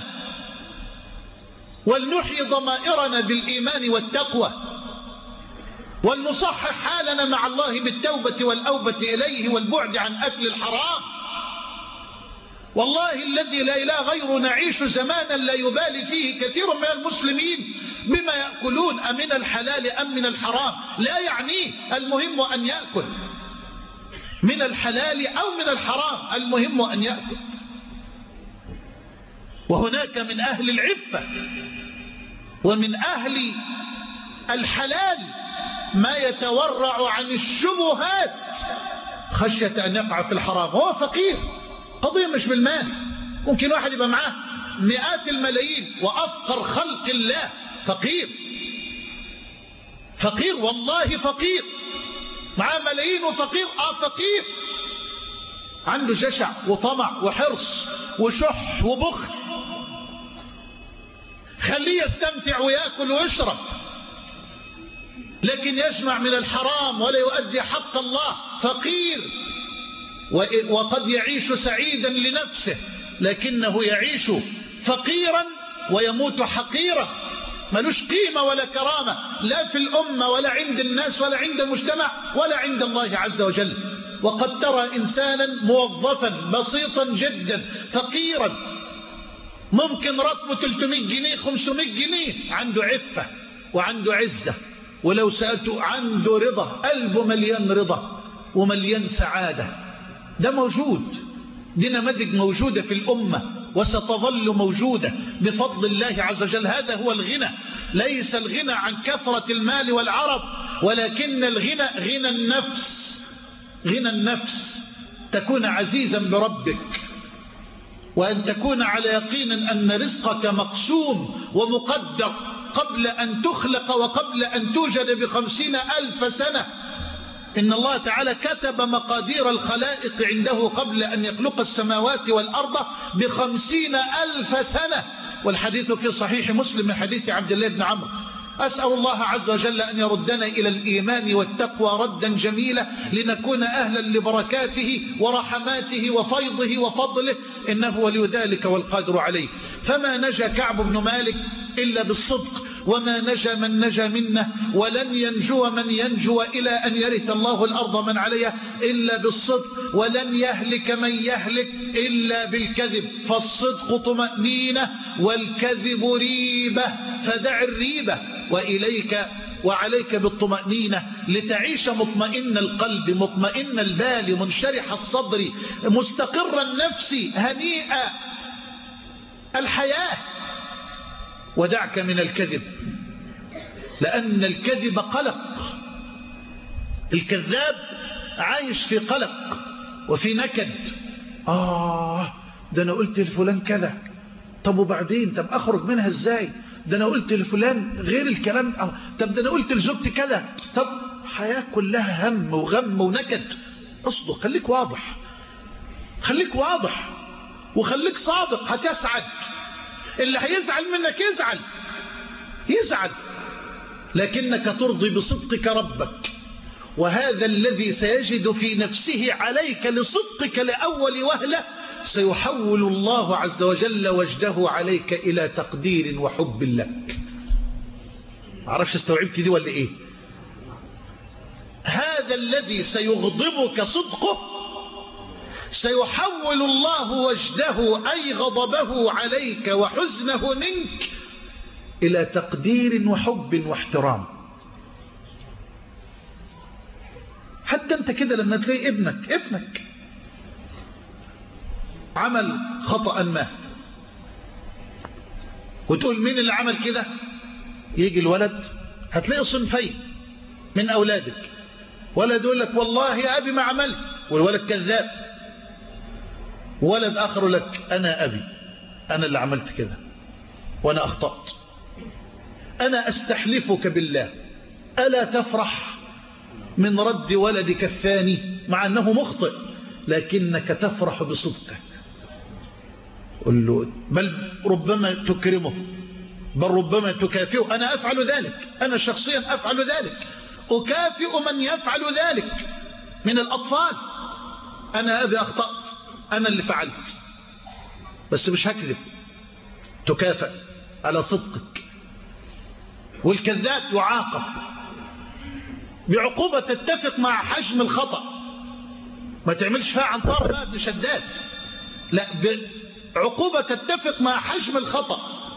Speaker 1: ولنحيي ضمائرنا بالإيمان والتقوى، ولنصحح حالنا مع الله بالتوبة والأوبة إليه والبعد عن أكل الحرام. والله الذي لا إله غيره نعيش زمانا لا يبالي فيه كثير من المسلمين بما يأكلون، أمن الحلال أم من الحرام لا يعنيه، المهم أن يأكل من الحلال أو من الحرام، المهم أن يأكل. وهناك من أهل العفة ومن أهل الحلال ما يتورع عن الشبهات خشية أن يقع في الحرام. هو فقير، قضية مش بالمال. ممكن واحد يبقى معاه مئات الملايين وأفقر خلق الله، فقير، فقير والله فقير، معاه ملايين وفقير، فقير، عنده جشع وطمع وحرص وشح وبخل. خليه يستمتع ويأكل ويشرب، لكن يجمع من الحرام ولا يؤدي حق الله، فقير. وقد يعيش سعيدا لنفسه لكنه يعيش فقيرا ويموت حقيرا، ملوش قيمة ولا كرامة، لا في الأمة ولا عند الناس ولا عند المجتمع ولا عند الله عز وجل. وقد ترى إنسانا موظفا بسيطا جدا فقيرا، ممكن راتبه 300 جنيه 500 جنيه، عنده عفة وعنده عزة، ولو سألته عنده رضا، قلبه مليان رضا ومليان سعادة. ده موجود، دي نماذج موجودة في الأمة وستظل موجودة بفضل الله عز وجل. هذا هو الغنى. ليس الغنى عن كثرة المال والعرب، ولكن الغنى غنى النفس. غنى النفس، تكون عزيزا بربك، وأن تكون على يقين أن رزقك مقسوم ومقدر قبل أن تخلق وقبل أن توجد ب50,000 سنة. إن الله تعالى كتب مقادير الخلائق عنده قبل أن يخلق السماوات والأرض ب50,000 سنة، والحديث في صحيح مسلم من حديث عبد الله بن عمرو. أسأل الله عز وجل أن يردنا إلى الإيمان والتقوى ردا جميلا، لنكون أهلا لبركاته ورحماته وفيضه وفضله، إنه ولي ذلك والقادر عليه. فما نجا كعب بن مالك إلا بالصدق، وما نجا من نجا منه، ولن ينجو من ينجو إلى أن يرث الله الأرض من عليها إلا بالصدق، ولن يهلك من يهلك إلا بالكذب. فالصدق طمأنينة والكذب ريبة، فدع الريبة وإليك وعليك بالطمأنينة لتعيش مطمئن القلب مطمئن البال منشرح الصدر مستقر النفس هنيئ الحياة. ودعك من الكذب، لأن الكذب قلق. الكذاب عايش في قلق وفي نكد. ده أنا قلت لفلان كذا، طب وبعدين؟ طب أخرج منها إزاي؟ ده أنا قلت لفلان غير الكلام. طب ده أنا قلت لزوجتي كذا. طب حياة كلها هم وغم ونكد. اصدق، خليك واضح، خليك واضح وخليك صادق، هتسعد. اللي هيزعل منك يزعل، لكنك ترضي بصدقك ربك، وهذا الذي سيجد في نفسه عليك لصدقك لأول وهلة سيحول الله عز وجل وجده عليك إلى تقدير وحب لك. معرفش استوعبت دي ولا إيه؟ هذا الذي سيغضبك صدقه سيحول الله وجده أي غضبه عليك وحزنه منك إلى تقدير وحب واحترام. حتى أنت كده لما تلاقي ابنك عمل خطأ ما، وتقول مين اللي عمل كده؟ يجي الولد هتلاقي صنفين من أولادك. ولد يقول لك والله يا أبي ما عملت، والولد كذاب. ولد آخر لك أنا أبي، أنا اللي عملت كده وأنا أخطأت. أنا أستحلفك بالله ألا تفرح من رد ولدك الثاني مع أنه مخطئ، لكنك تفرح بصدقه. قل له بل ربما تكرمه، بل ربما تكافئه. أنا أفعل ذلك، أنا شخصيا أفعل ذلك، أكافئ من يفعل ذلك من الأطفال. أنا أبي أخطأت، أنا اللي فعلت، بس مش هكذب، تكافئ على صدقك. والكذاب يعاقب بعقوبة تتفق مع حجم الخطأ. ما تعملش فيها عنطار بقى ابن شداد، لا، بعقوبة تتفق مع حجم الخطأ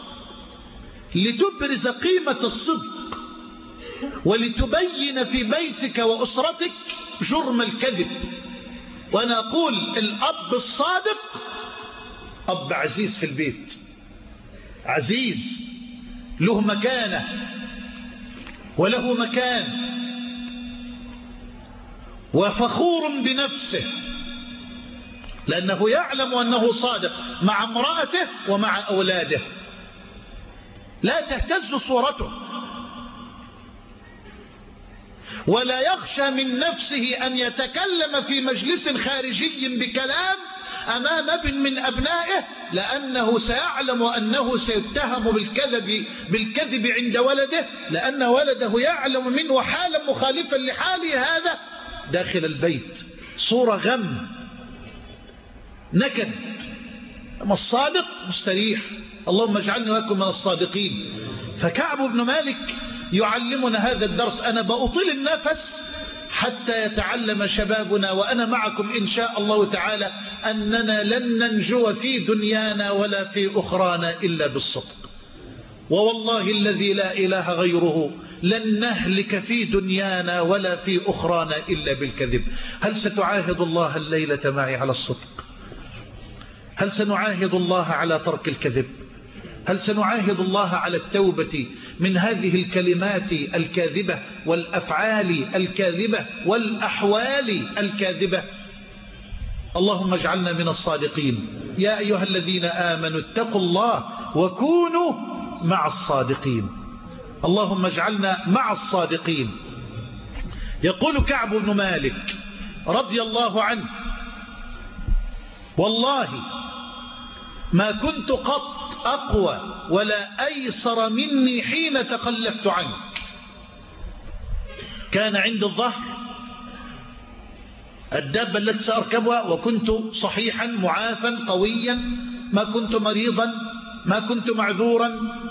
Speaker 1: لتبرز قيمة الصدق، ولتبين في بيتك وأسرتك جرم الكذب. وأنا أقول الأب الصادق أب عزيز في البيت، عزيز له مكانة وله مكان، وفخور بنفسه لأنه يعلم أنه صادق مع امرأته ومع أولاده. لا تهتز صورته، ولا يخشى من نفسه أن يتكلم في مجلس خارجي بكلام أمام ابن من أبنائه، لأنه سيعلم أنه سيتهم بالكذب عند ولده، لأن ولده يعلم منه حالا مخالفا لحاله هذا داخل البيت. صورة غم، نكد. أما الصادق مستريح. اللهم اجعلني وأكن من الصادقين. فكعب بن مالك يعلمنا هذا الدرس. أنا بأطيل النفس حتى يتعلم شبابنا، وأنا معكم إن شاء الله تعالى، أننا لن ننجو في دنيانا ولا في أخرانا إلا بالصدق. ووالله الذي لا إله غيره لن نهلك في دنيانا ولا في أخرانا إلا بالكذب. هل ستعاهد الله الليلة معي على الصدق؟ هل سنعاهد الله على ترك الكذب؟ هل سنعاهد الله على التوبة من هذه الكلمات الكاذبة والأفعال الكاذبة والأحوال الكاذبة؟ اللهم اجعلنا من الصادقين. يا أيها الذين آمنوا اتقوا الله وكونوا مع الصادقين. اللهم اجعلنا مع الصادقين. يقول كعب بن مالك رضي الله عنه: والله ما كنت قط أقوى ولا أيسر مني حين تخلفت عنك. كان عند الظهر الدابة التي سأركبها، وكنت صحيحا معافا قويا، ما كنت مريضا، ما كنت معذورا.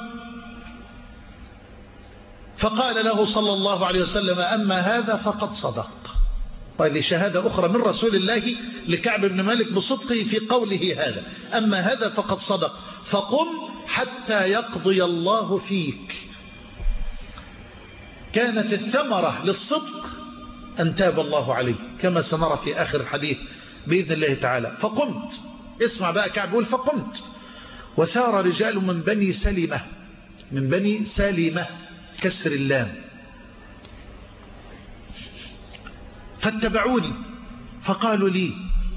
Speaker 1: فقال له صلى الله عليه وسلم: أما هذا فقد صدق. وهذه شهادة أخرى من رسول الله لكعب بن مالك بصدقه في قوله هذا: أما هذا فقد صدق، فقم حتى يقضي الله فيك. كانت الثمرة للصدق أن تاب الله عليه، كما سنرى في آخر الحديث بإذن الله تعالى. فقمت، اسمع بقى كعب يقول: فقمت وثار رجال من بني سلمة، من بني سلمة كسر اللام، فاتبعوني فقالوا لي: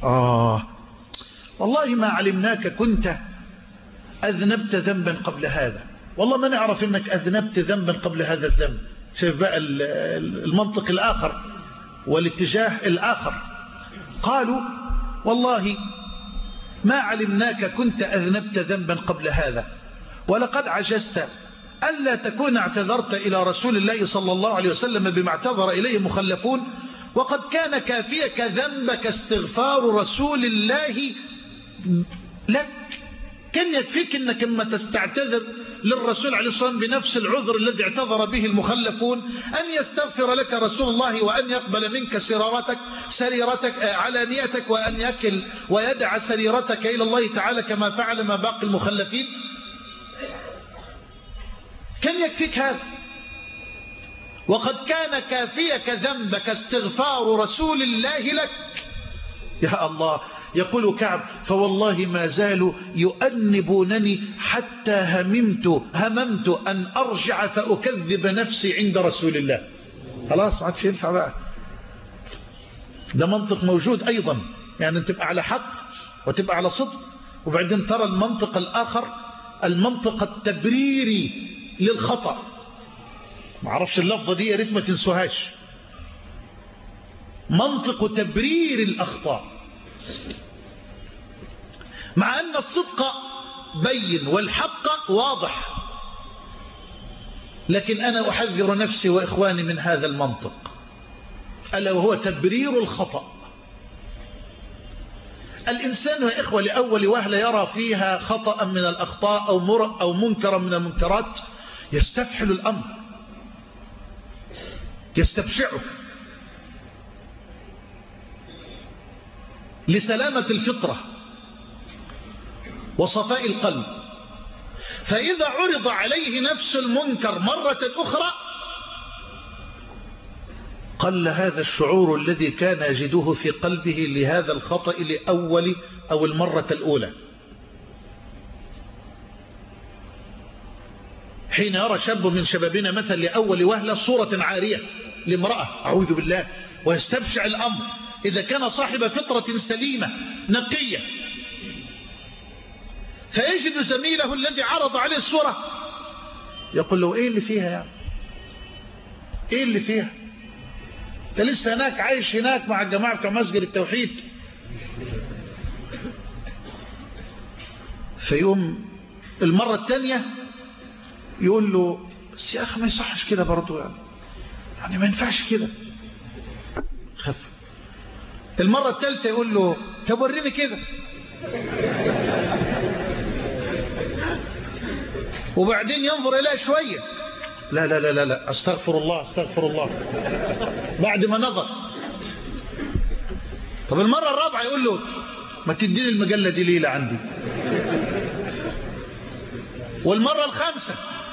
Speaker 1: والله ما علمناك كنت أذنبت ذنبا قبل هذا، والله ما نعرف أنك أذنبت ذنبا قبل هذا الذنب. شوف بقى المنطق الآخر والاتجاه الآخر. قالوا: والله ما علمناك كنت أذنبت ذنبا قبل هذا، ولقد عجزت ألا تكون اعتذرت إلى رسول الله صلى الله عليه وسلم بما اعتذر إليه مخلفون، وقد كان كافيك ذنبك استغفار رسول الله لك. كان يكفيك أنك لما تستعتذر للرسول عليه الصلاة والسلام بنفس العذر الذي اعتذر به المخلفون أن يستغفر لك رسول الله، وأن يقبل منك سريرتك علانيتك، وأن يكل ويدع سريرتك إلى الله تعالى كما فعل ما باقي المخلفين. كان يكفيك هذا. وقد كان كافيك ذنبك استغفار رسول الله لك. يا الله. يقول كعب: فوالله ما زالوا يؤنبونني حتى هممت أن أرجع فأكذب نفسي عند رسول الله. خلاص ما عادش ينفع بقى. ده منطق موجود أيضا، يعني تبقى على حق وتبقى على صدق، وبعدين ترى المنطق الآخر، المنطق التبريري للخطأ. ما عرفش اللفظة دي، يا ريت ما تنسوهاش. منطق تبرير الأخطاء، مع أن الصدق بين والحق واضح، لكن أنا أحذر نفسي وإخواني من هذا المنطق، ألا وهو تبرير الخطأ. الإنسان يا إخوة لأول وهلة يرى فيها خطأ من الأخطاء أو منكرا من المنكرات يستفحل الأمر، يستبشعه لسلامة الفطرة وصفاء القلب. فإذا عرض عليه نفس المنكر مرة أخرى قل هذا الشعور الذي كان يجده في قلبه لهذا الخطأ لأول أو المرة الأولى. حين يرى شاب من شبابنا مثلا لأول وهلة صورة عارية لامرأة، أعوذ بالله، ويستبشع الأمر، إذا كان صاحب فطرة سليمة نقية، فيجد زميله الذي عرض عليه الصورة يقول له: إيه اللي فيها يعني؟ إيه اللي فيها؟ أنت لسه هناك عايش هناك مع الجماعة بتوع مسجد التوحيد. فيقوم المرة الثانية يقول له: بس يا أخي ما يصحش كده برضو، يعني ما ينفعش كده، خف. المرة الثالثة يقول له: طب وريني كده. وبعدين ينظر إليه شوية: لا لا لا لا، استغفر الله استغفر الله. بعد ما نظر. طب المرة الرابعة يقول له: ما تديني المجلة دي ليلة عندي. والمرة الخامسة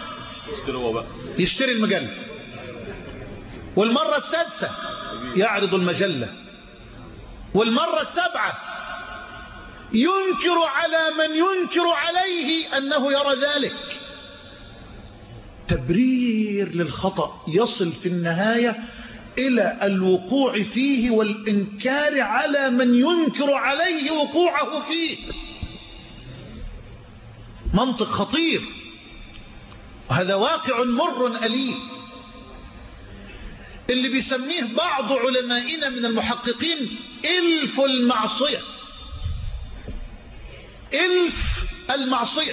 Speaker 1: يشتري المجلة. والمرة السادسة يعرض المجلة. والمرة السابعة ينكر على من ينكر عليه أنه يرى ذلك. تبرير للخطأ يصل في النهاية إلى الوقوع فيه والإنكار على من ينكر عليه وقوعه فيه. منطق خطير، وهذا واقع مر أليم اللي بيسميه بعض علمائنا من المحققين إلف المعصية. إلف المعصية.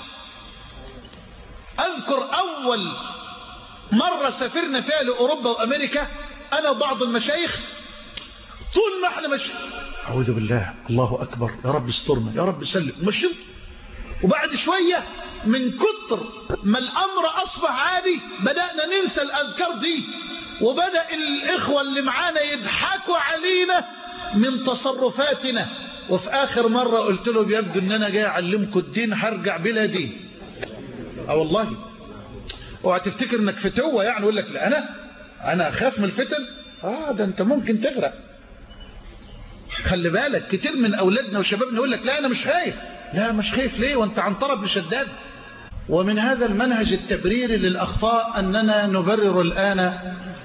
Speaker 1: أذكر أول مرة سافرنا فيها لأوروبا وأمريكا أنا وبعض المشايخ، طول ما احنا ماشيين أعوذ بالله الله أكبر يا رب استرنا يا رب سلم مشيت، وبعد شوية من كتر ما الأمر أصبح عادي بدأنا ننسى الأذكار دي، وبدأ الإخوة اللي معانا يضحكوا علينا من تصرفاتنا. وفي آخر مرة قلت له بيبدو أن أنا جاي أعلمكم الدين هرجع بلا دين. والله اوعى تفتكر انك فتوة يعني يقول لك لا انا اخاف من الفتن. ده انت ممكن تغرق. خلي بالك كتير من اولادنا وشبابنا يقول لك لا انا مش خايف. لا مش خايف ليه وانت عنترة بن شداد. ومن هذا المنهج التبريري للاخطاء اننا نبرر الان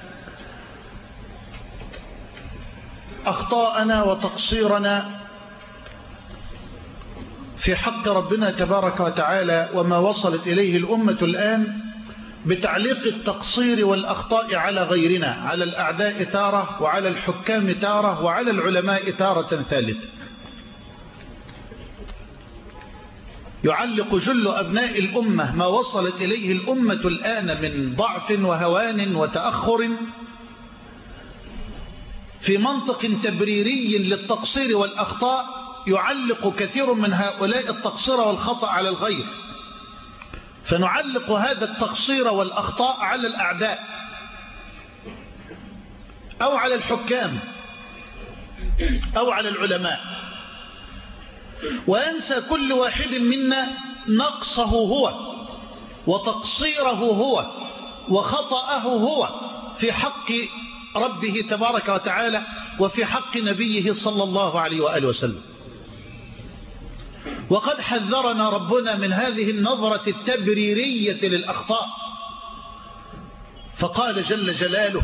Speaker 1: اخطاءنا وتقصيرنا في حق ربنا تبارك وتعالى وما وصلت إليه الأمة الآن بتعليق التقصير والأخطاء على غيرنا، على الأعداء تارة وعلى الحكام تارة وعلى العلماء تارة ثالثة. يعلق جل أبناء الأمة ما وصلت إليه الأمة الآن من ضعف وهوان وتأخر في منطق تبريري للتقصير والأخطاء. يعلق كثير من هؤلاء التقصير والخطأ على الغير، فنعلق هذا التقصير والأخطاء على الأعداء أو على الحكام أو على العلماء، وينسى كل واحد منا نقصه هو وتقصيره هو وخطأه هو في حق ربه تبارك وتعالى وفي حق نبيه صلى الله عليه وآله وسلم. وقد حذرنا ربنا من هذه النظرة التبريرية للأخطاء، فقال جل جلاله: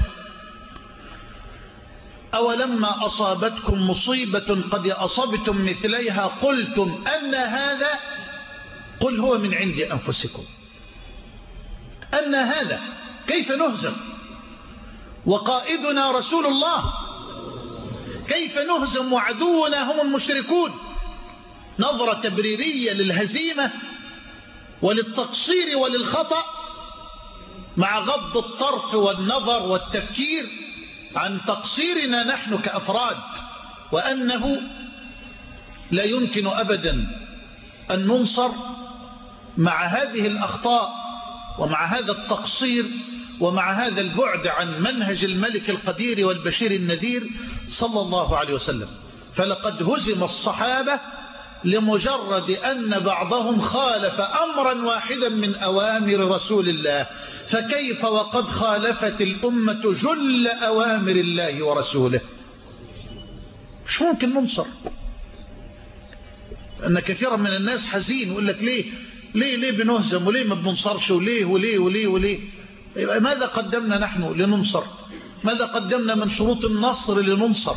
Speaker 1: أولما أصابتكم مصيبة قد أصبتم مثليها قلتم أن هذا قل هو من عند أنفسكم. أن هذا كيف نهزم وقائدنا رسول الله؟ كيف نهزم وعدونا هم المشركون؟ نظرة تبريرية للهزيمة وللتقصير وللخطأ مع غض الطرف والنظر والتفكير عن تقصيرنا نحن كأفراد، وأنه لا يمكن أبدا أن ننصر مع هذه الأخطاء ومع هذا التقصير ومع هذا البعد عن منهج الملك القدير والبشير النذير صلى الله عليه وسلم. فلقد هزم الصحابة لمجرد أن بعضهم خالف أمرا واحدا من أوامر رسول الله، فكيف وقد خالفت الأمة جل أوامر الله ورسوله؟ مش ممكن ننصر. أن كثيرا من الناس حزين يقول لك ليه بنهزم وليه ما بننصرش وليه. ماذا قدمنا نحن لننصر؟ ماذا قدمنا من شروط النصر لننصر؟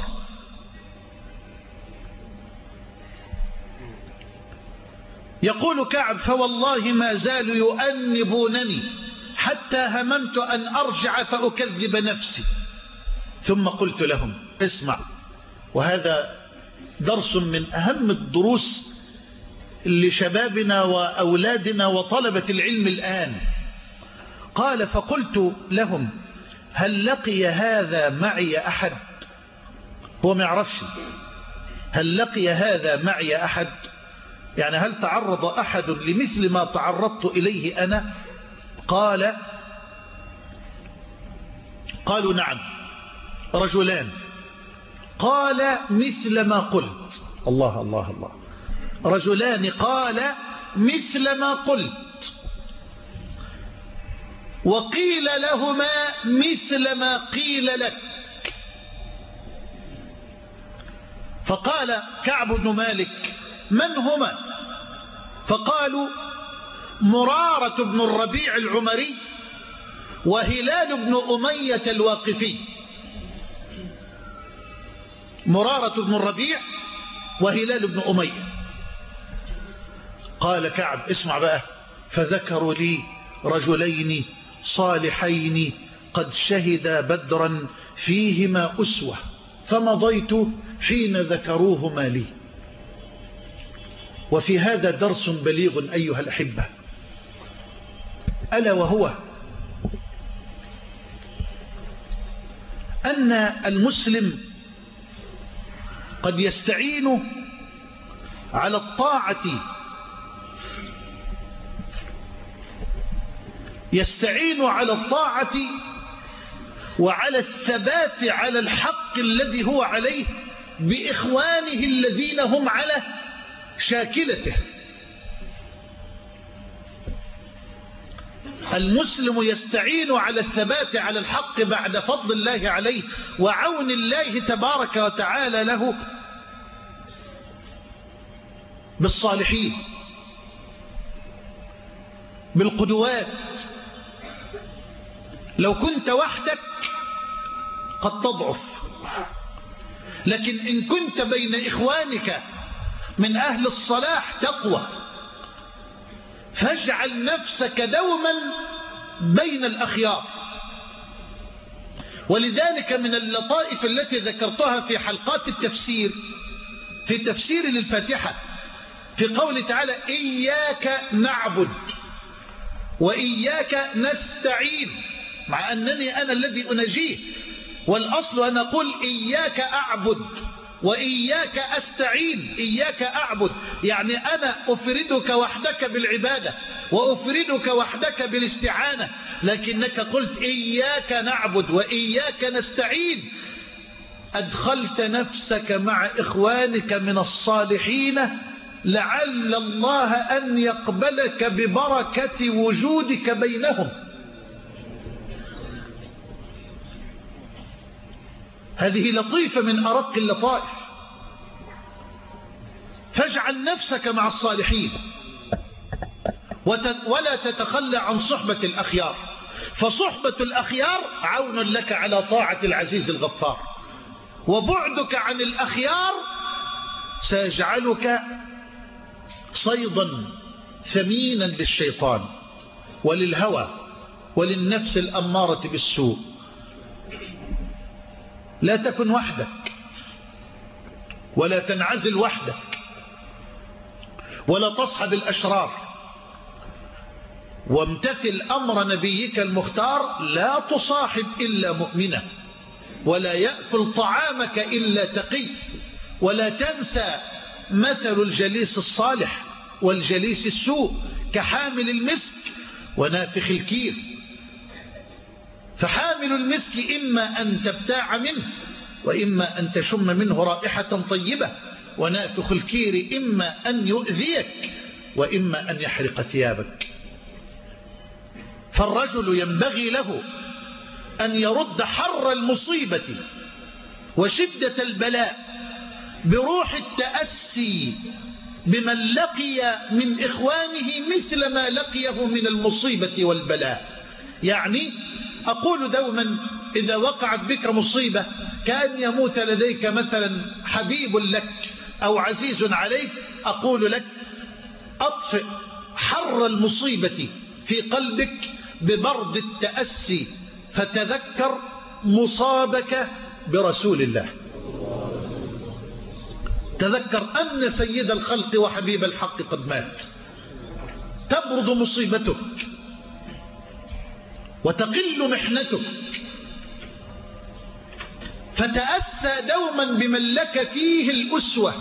Speaker 1: يقول كعب: فوالله ما زالوا يؤنبونني حتى هممت أن أرجع فأكذب نفسي، ثم قلت لهم اسمع، وهذا درس من أهم الدروس لشبابنا وأولادنا وطلبة العلم الآن. قال: فقلت لهم هل لقي هذا معي أحد؟ هو ما يعرفش. هل لقي هذا معي أحد؟ يعني هل تعرض أحد لمثل ما تعرضت إليه أنا؟ قالوا نعم رجلان. قال: مثل ما قلت. الله الله الله. رجلان قال مثل ما قلت، وقيل لهما مثل ما قيل لك. فقال كعب بن مالك من هما؟ فقالوا مرارة بن الربيع العمري وهلال بن أمية الواقفي. مرارة بن الربيع وهلال بن أمية. قال كعب اسمع بقى، فذكروا لي رجلين صالحين قد شهدا بدرا فيهما أسوة فمضيت حين ذكروهما لي. وفي هذا درس بليغ أيها الأحبة، ألا وهو أن المسلم قد يستعين على الطاعة، يستعين على الطاعة وعلى الثبات على الحق الذي هو عليه بإخوانه الذين هم على شاكلته. المسلم يستعين على الثبات على الحق بعد فضل الله عليه وعون الله تبارك وتعالى له بالصالحين، بالقدوات. لو كنت وحدك قد تضعف، لكن إن كنت بين إخوانك من أهل الصلاح تقوى. فاجعل نفسك دوما بين الأخيار. ولذلك من اللطائف التي ذكرتها في حلقات التفسير، في تفسير للفاتحة، في قول تعالى إياك نعبد وإياك نستعين، مع أنني أنا الذي أنجيه، والأصل أن أقول إياك أعبد وإياك أستعين. إياك أعبد يعني أنا أفردك وحدك بالعبادة وأفردك وحدك بالاستعانة، لكنك قلت إياك نعبد وإياك نستعين، أدخلت نفسك مع إخوانك من الصالحين لعل الله أن يقبلك ببركة وجودك بينهم. هذه لطيفة من أرق اللطائف. فاجعل نفسك مع الصالحين ولا تتخلى عن صحبة الأخيار، فصحبة الأخيار عون لك على طاعة العزيز الغفار، وبعدك عن الأخيار سيجعلك صيدا ثمينا للشيطان وللهوى وللنفس الأمارة بالسوء. لا تكن وحدك ولا تنعزل وحدك ولا تصحب الأشرار، وامتثل أمر نبيك المختار لا تصاحب إلا مؤمنا، ولا يأكل طعامك إلا تقي، ولا تنسى مثل الجليس الصالح والجليس السوء كحامل المسك ونافخ الكير. فحامل المسك إما أن تبتاع منه وإما أن تشم منه رائحة طيبة، ونافخ الكير إما أن يؤذيك وإما أن يحرق ثيابك. فالرجل ينبغي له أن يرد حر المصيبة وشدة البلاء بروح التأسي بمن لقي من إخوانه مثل ما لقيه من المصيبة والبلاء. يعني أقول دوما إذا وقعت بك مصيبة كأن يموت لديك مثلا حبيب لك أو عزيز عليك، أقول لك أطفئ حر المصيبة في قلبك ببرد التأسي، فتذكر مصابك برسول الله، تذكر أن سيد الخلق وحبيب الحق قد مات، تبرد مصيبتك وتقل محنتك. فتأسى دوما بمن لك فيه الأسوة،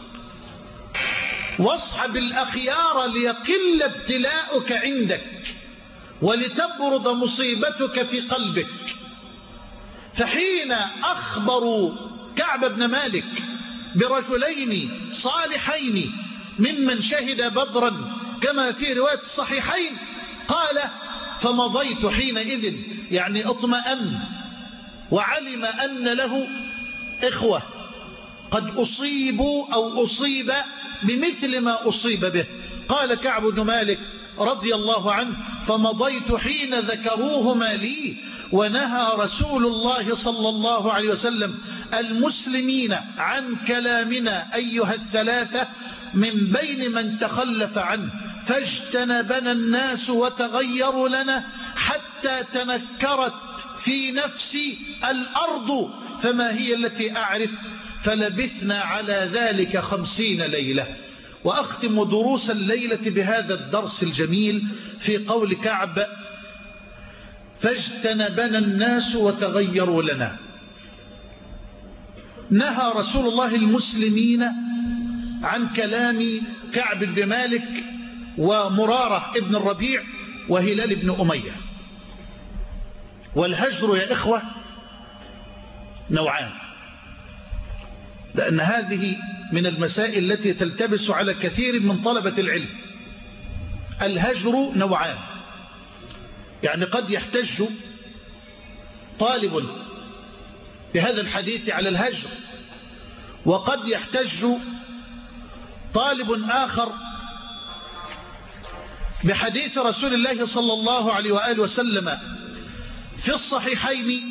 Speaker 1: واصحب الأخيار ليقل ابتلاؤك عندك ولتبرد مصيبتك في قلبك. فحين أخبروا كعب بن مالك برجلين صالحين ممن شهد بدرا كما في رواية الصحيحين، قال فمضيت حينئذ، يعني اطمأن وعلم أن له إخوة قد أصيبوا أو أصيب بمثل ما أصيب به. قال كعب بن مالك رضي الله عنه: فمضيت حين ذكروهما لي، ونهى رسول الله صلى الله عليه وسلم المسلمين عن كلامنا أيها الثلاثة من بين من تخلف عنه، فاجتنبنا الناس وتغيروا لنا حتى تنكرت في نفسي الأرض فما هي التي أعرف، فلبثنا على ذلك 50 ليلة. وأختم دروس الليلة بهذا الدرس الجميل في قول كعب: فاجتنبنا الناس وتغيروا لنا. نهى رسول الله المسلمين عن كلام كعب بن مالك ومرارة ابن الربيع وهلال بن أمية. والهجر يا إخوة نوعان، لأن هذه من المسائل التي تلتبس على كثير من طلبة العلم. الهجر نوعان، يعني قد يحتج طالب بهذا الحديث على الهجر، وقد يحتج طالب آخر بحديث رسول الله صلى الله عليه وآله وسلم في الصحيحين: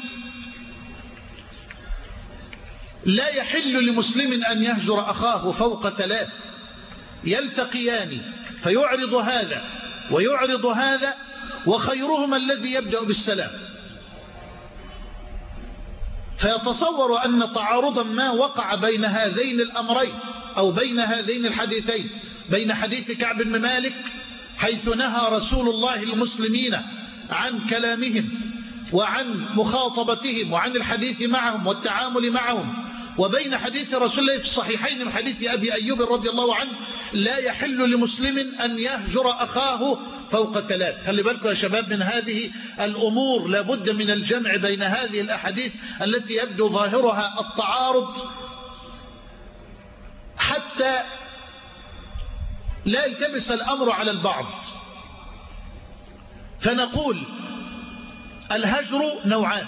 Speaker 1: لا يحل لمسلم أن يهجر أخاه فوق 3 يلتقيان فيعرض هذا ويعرض هذا، وخيرهما الذي يبدأ بالسلام. فيتصور أن تعارضا ما وقع بين هذين الأمرين أو بين هذين الحديثين، بين حديث كعب بن مالك حيث نهى رسول الله المسلمين عن كلامهم وعن مخاطبتهم وعن الحديث معهم والتعامل معهم، وبين حديث رسول الله في الصحيحين من حديث أبي أيوب رضي الله عنه: لا يحل لمسلم أن يهجر أخاه فوق 3. خلي بالكم يا شباب من هذه الأمور، لابد من الجمع بين هذه الأحاديث التي يبدو ظاهرها التعارض حتى لا يلتبس الأمر على البعض. فنقول الهجر نوعان: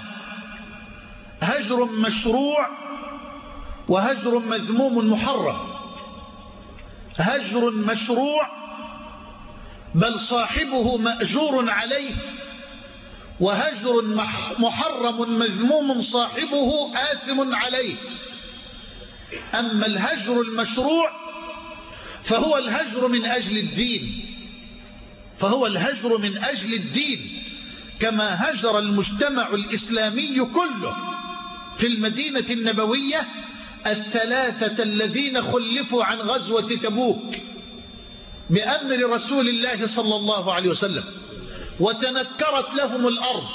Speaker 1: هجر مشروع وهجر مذموم محرم. هجر مشروع بل صاحبه مأجور عليه، وهجر محرم مذموم صاحبه آثم عليه. أما الهجر المشروع فهو الهجر من أجل الدين، فهو الهجر من أجل الدين، كما هجر المجتمع الإسلامي كله في المدينة النبوية 3 الذين خلفوا عن غزوة تبوك بأمر رسول الله صلى الله عليه وسلم، وتنكرت لهم الأرض،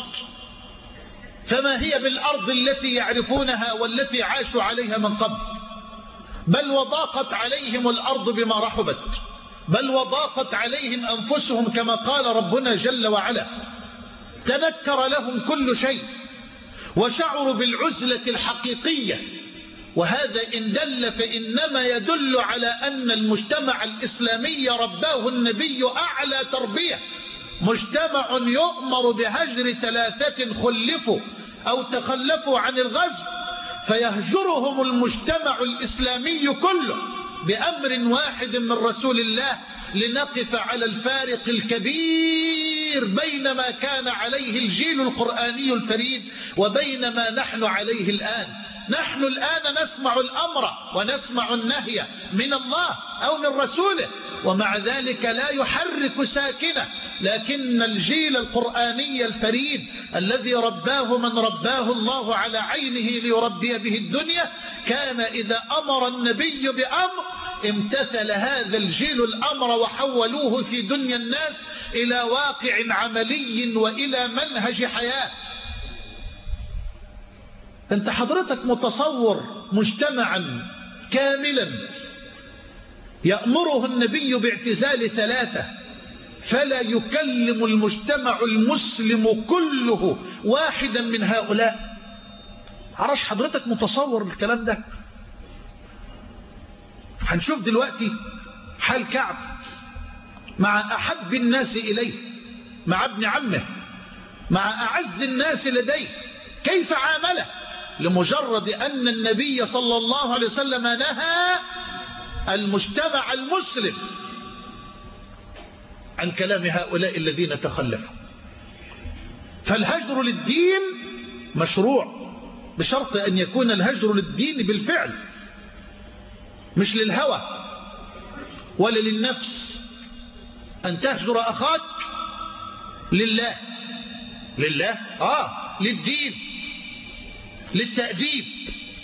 Speaker 1: فما هي بالأرض التي يعرفونها والتي عاشوا عليها من قبل، بل وضاقت عليهم الأرض بما رحبت، بل وضاقت عليهم أنفسهم كما قال ربنا جل وعلا. تنكر لهم كل شيء وشعروا بالعزلة الحقيقية، وهذا إن دل فإنما يدل على أن المجتمع الإسلامي رباه النبي أعلى تربية. مجتمع يؤمر بهجر 3 خلفوا أو تخلفوا عن الغزو، فيهجرهم المجتمع الإسلامي كله بأمر واحد من رسول الله، لنقف على الفارق الكبير بين ما كان عليه الجيل القرآني الفريد وبين ما نحن عليه الآن. نحن الآن نسمع الأمر ونسمع النهي من الله أو من رسوله، ومع ذلك لا يحرك ساكنة، لكن الجيل القرآني الفريد الذي رباه من رباه الله على عينه ليربي به الدنيا، كان إذا أمر النبي بأمر امتثل هذا الجيل الأمر وحولوه في دنيا الناس إلى واقع عملي وإلى منهج حياة. أنت حضرتك متصور مجتمعا كاملا يأمره النبي باعتزال 3 فلا يكلم المجتمع المسلم كله واحدا من هؤلاء؟ عرش حضرتك متصور الكلام ده؟ هنشوف دلوقتي حال كعب مع أحب الناس إليه، مع ابن عمه، مع أعز الناس لديه، كيف عامله لمجرد أن النبي صلى الله عليه وسلم نهى المجتمع المسلم عن كلام هؤلاء الذين تخلفوا. فالهجر للدين مشروع بشرط أن يكون الهجر للدين بالفعل، مش للهوى ولا للنفس. أن تهجر أخاك لله، لله للدين، للتأديب،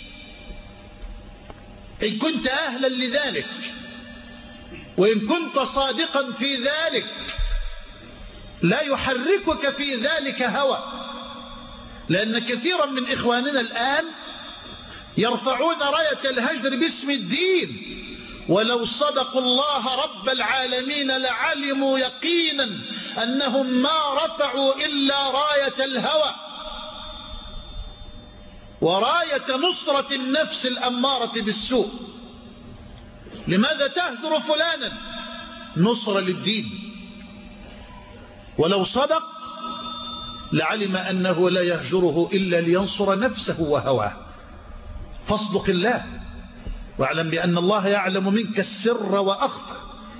Speaker 1: إن كنت أهلا لذلك، وإن كنت صادقا في ذلك، لا يحركك في ذلك هوى. لأن كثيرا من إخواننا الآن يرفعون راية الهجر باسم الدين، ولو صدقوا الله رب العالمين لعلموا يقينا أنهم ما رفعوا إلا راية الهوى وراية نصرة النفس الأمارة بالسوء. لماذا تهجر فلانا؟ نصر للدين. ولو صدق لعلم أنه لا يهجره إلا لينصر نفسه وهواه. فاصدق الله واعلم بأن الله يعلم منك السر وأخفى.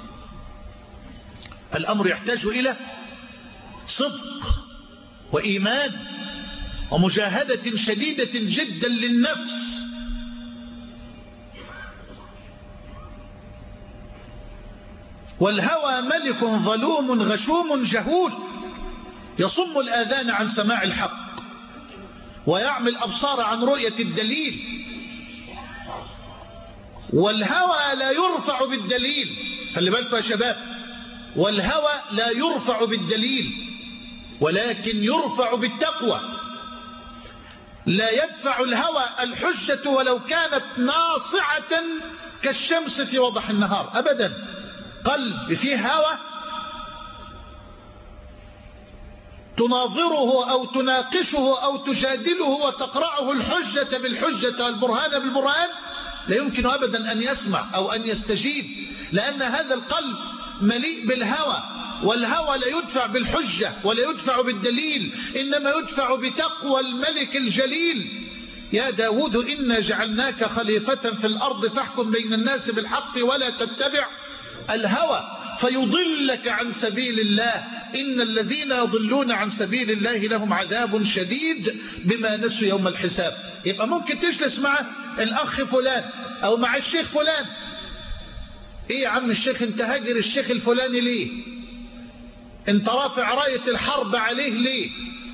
Speaker 1: الأمر يحتاج إلى صدق وإيمان ومجاهدة شديدة جدا للنفس. والهوى ملك ظلوم غشوم جهول، يصم الآذان عن سماع الحق ويعمي الأبصار عن رؤية الدليل. والهوى لا يرفع بالدليل، خلي بالكم يا شباب، والهوى لا يرفع بالدليل ولكن يرفع بالتقوى. لا يدفع الهوى الحجة ولو كانت ناصعة كالشمس في وضح النهار أبدا. قلب فيه هوى تناظره أو تناقشه أو تجادله وتقرعه الحجة بالحجة والبرهان بالبرهان، لا يمكن أبدا أن يسمع أو أن يستجيب، لأن هذا القلب مليء بالهوى. والهوى لا يدفع بالحجة ولا يدفع بالدليل، إنما يدفع بتقوى الملك الجليل. يا داود إنا جعلناك خليفة في الأرض فاحكم بين الناس بالحق ولا تتبع الهوى فيضلك عن سبيل الله. إن الذين يضلون عن سبيل الله لهم عذاب شديد بما نسوا يوم الحساب. يبقى ممكن تجلس مع الأخ فلان أو مع الشيخ فلان، إيه يا عم الشيخ انت هاجر الشيخ الفلاني ليه؟ انت رافع راية الحرب عليه ليه؟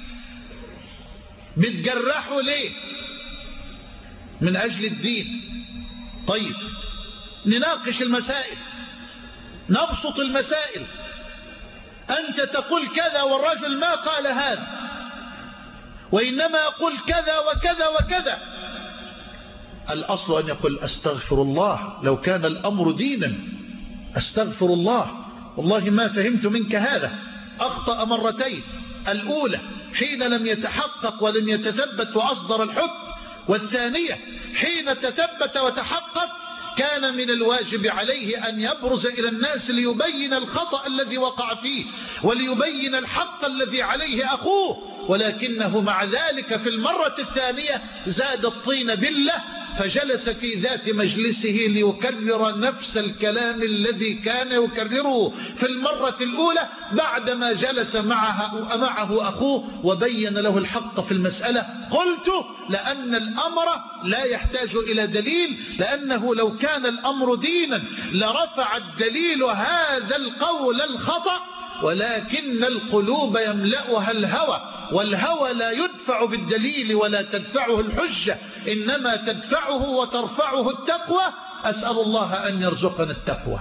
Speaker 1: بتجرحه ليه؟ من أجل الدين. طيب نناقش المسائل، نبسط المسائل. أنت تقول كذا والرجل ما قال هذا، وإنما يقول كذا وكذا وكذا. الأصل أن يقول أستغفر الله، لو كان الأمر دينا أستغفر الله، والله ما فهمت منك هذا. أخطأ مرتين، الأولى حين لم يتحقق ولم يتثبت وأصدر الحكم، والثانية حين تثبت وتحقق كان من الواجب عليه أن يبرز إلى الناس ليبين الخطأ الذي وقع فيه وليبين الحق الذي عليه أخوه، ولكنه مع ذلك في المرة الثانية زاد الطين بلة، فجلس في ذات مجلسه ليكرر نفس الكلام الذي كان يكرره في المرة الأولى بعدما جلس معه أخوه وبين له الحق في المسألة. قلت لأن الأمر لا يحتاج إلى دليل، لأنه لو كان الأمر دينا لرفع الدليل هذا القول الخطأ، ولكن القلوب يملأها الهوى، والهوى لا يدفع بالدليل ولا تدفعه الحجة، إنما تدفعه وترفعه التقوى. أسأل الله أن يرزقنا التقوى.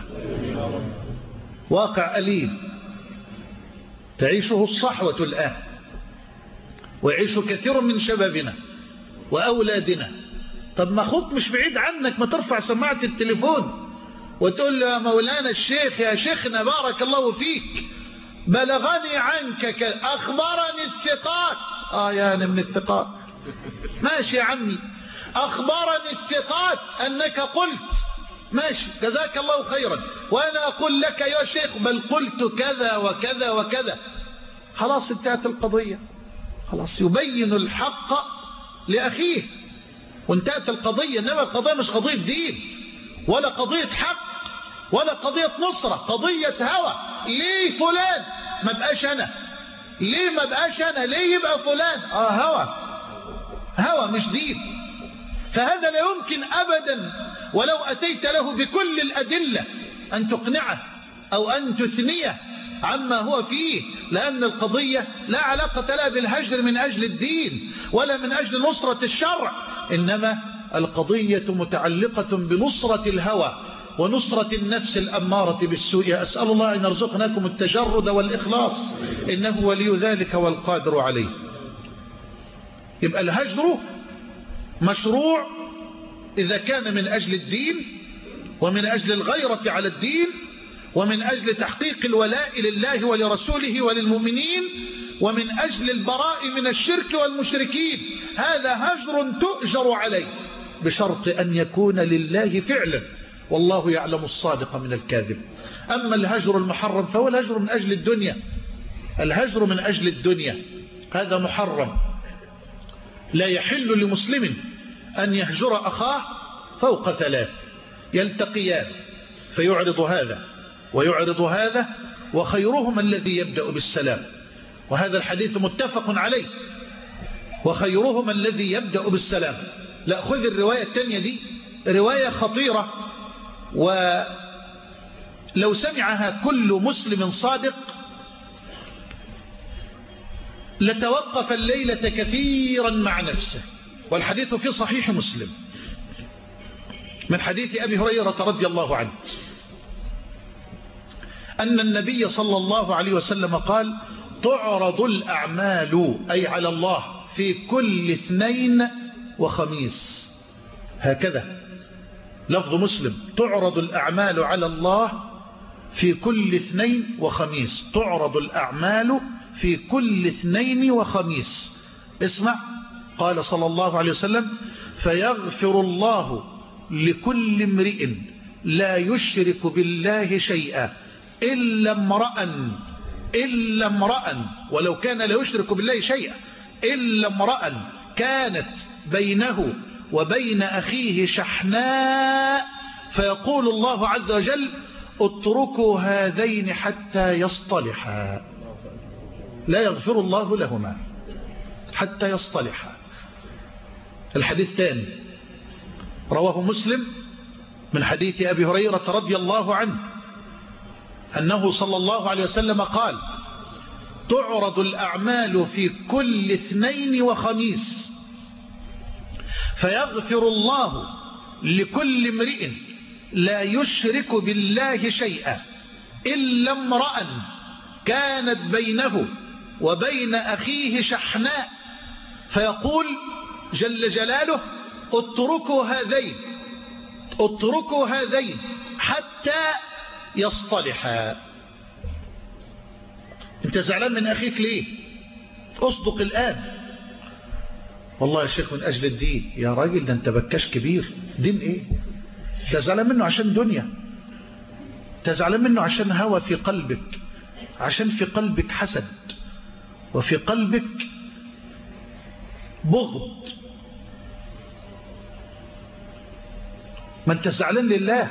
Speaker 1: واقع أليم تعيشه الصحوة الآن، ويعيش كثير من شبابنا وأولادنا. طب ما خط مش بعيد عنك، ما ترفع سماعة التليفون وتقول له يا مولانا الشيخ، يا شيخنا بارك الله فيك، بلغني عنك أخبرني الثقات. يعني من الثقات ماشي يا عمي، أخبرني الثقات أنك قلت، ماشي جزاك الله خيرا، وأنا أقول لك يا شيخ بل قلت كذا وكذا وكذا. خلاص انتهت القضية، خلاص يبين الحق لأخيه وانتهت القضية. إنما القضية مش قضية دين ولا قضية حق ولا قضية نصرة، قضية هوى. ليه فلان ما بقاش أنا؟ ليه ما بقاش أنا؟ ليه يبقى فلان؟ هوى مش دين. فهذا لا يمكن أبدا ولو أتيت له بكل الأدلة أن تقنعه أو أن تثنيه عما هو فيه، لأن القضية لا علاقة لها بالهجر من أجل الدين ولا من أجل نصرة الشرع، إنما القضية متعلقة بنصرة الهوى ونصرة النفس الأمارة بالسوء. أسأل الله أن يرزقناكم التجرد والإخلاص، إنه ولي ذلك والقادر عليه. يبقى الهجر مشروع إذا كان من أجل الدين ومن أجل الغيرة على الدين ومن أجل تحقيق الولاء لله ولرسوله وللمؤمنين ومن أجل البراء من الشرك والمشركين. هذا هجر تؤجر عليه بشرط أن يكون لله فعلا، والله يعلم الصادق من الكاذب. أما الهجر المحرم فهو الهجر من أجل الدنيا. الهجر من أجل الدنيا هذا محرم. لا يحل لمسلم أن يهجر أخاه فوق 3 يلتقيان فيعرض هذا ويعرض هذا، وخيرهما الذي يبدأ بالسلام، وهذا الحديث متفق عليه، وخيرهما الذي يبدأ بالسلام. لا، خذ الرواية الثانية دي، رواية خطيرة، ولو سمعها كل مسلم صادق لتوقف الليلة كثيرا مع نفسه. والحديث في صحيح مسلم من حديث أبي هريرة رضي الله عنه أن النبي صلى الله عليه وسلم قال: تعرض الأعمال أي على الله في كل 2 وخميس. هكذا لفظ مسلم: تعرض الأعمال على الله في كل 2 وخميس. تعرض الأعمال في كل 2 وخميس. اسمع، قال صلى الله عليه وسلم: فيغفر الله لكل امرئ لا يشرك بالله شيئا إلا امرأ، ولو كان لا يشرك بالله شيئا إلا امرأ كانت بينه وبين أخيه شحناء، فيقول الله عز وجل: اتركوا هذين حتى يصطلحا. لا يغفر الله لهما حتى يصطلحا. الحديث الثاني رواه مسلم من حديث أبي هريرة رضي الله عنه أنه صلى الله عليه وسلم قال: تعرض الأعمال في كل 2 وخميس، فيغفر الله لكل امرئ لا يشرك بالله شيئا إلا امرأ كانت بينه وبين أخيه شحناء، فيقول جل جلاله: اتركوا هذين حتى يصطلحا. انت زعلان من أخيك ليه؟ اصدق الآن. والله يا شيخ من أجل الدين. يا راجل ده انت بكاش كبير. دين ايه؟ تزعلان منه عشان دنيا، تزعلان منه عشان هوى في قلبك، عشان في قلبك حسد وفي قلبك بغض. ما انت زعلان لله.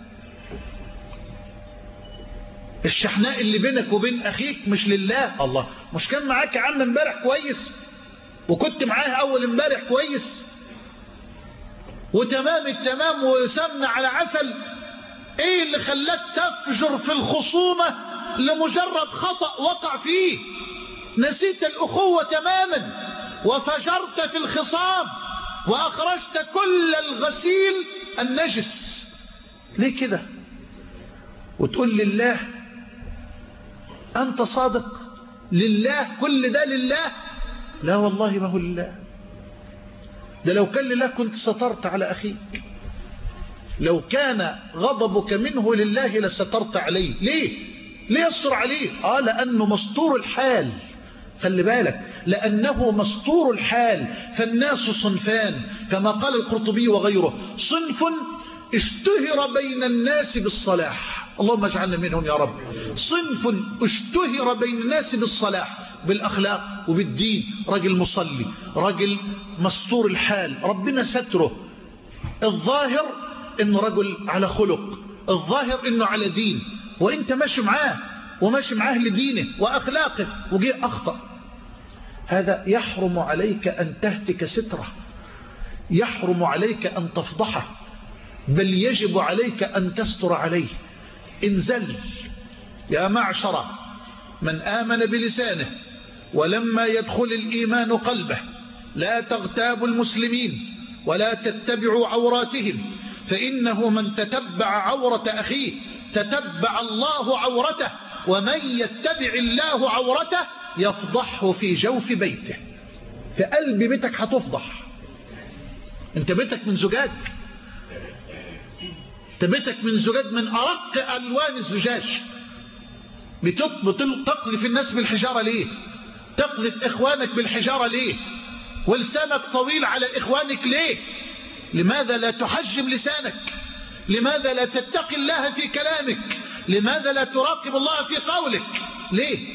Speaker 1: الشحناء اللي بينك وبين أخيك مش لله. الله، مش كان معاك يا عم امبارح كويس وكنت معاه أول امبارح كويس وتمام التمام وسمن على عسل؟ ايه اللي خلاك تفجر في الخصومة لمجرد خطأ وقع فيه؟ نسيت الأخوة تماما وفجرت في الخصام وأخرجت كل الغسيل النجس. ليه كده؟ وتقول لله أنت صادق؟ لله كل ده لله؟ لا والله ما هو لله. ده لو كان لله كنت سترت على أخيك. لو كان غضبك منه لله لسترت عليه. ليه يستر عليه؟ لأنه مستور الحال. خلي بالك، لأنه مستور الحال. فالناس صنفان كما قال القرطبي وغيره: صنف اشتهر بين الناس بالصلاح، اللهم اجعلنا منهم يا رب. صنف اشتهر بين الناس بالصلاح، بالأخلاق وبالدين، رجل مصلي، رجل مستور الحال، ربنا ستره الظاهر إنه رجل على خلق، الظاهر إنه على دين، وإنت ماشي معاه وماشي معاه لدينه وأخلاقه، وجي أخطأ، هذا يحرم عليك أن تهتك ستره، يحرم عليك أن تفضحه، بل يجب عليك أن تستر عليه. انزل يا معشر من آمن بلسانه ولما يدخل الإيمان قلبه، لا تغتابوا المسلمين ولا تتبعوا عوراتهم، فإنه من تتبع عورة أخيه تتبع الله عورته، ومن يتبع الله عورته يفضحه في جوف بيته. في قلب بيتك هتفضح. انت بيتك من زجاج، انت بيتك من زجاج، من أرق ألوان الزجاج. تقذف الناس بالحجارة ليه؟ تقذف إخوانك بالحجارة ليه؟ ولسانك طويل على إخوانك ليه؟ لماذا لا تحجم لسانك؟ لماذا لا تتقي الله في كلامك؟ لماذا لا تراقب الله في قولك؟ ليه؟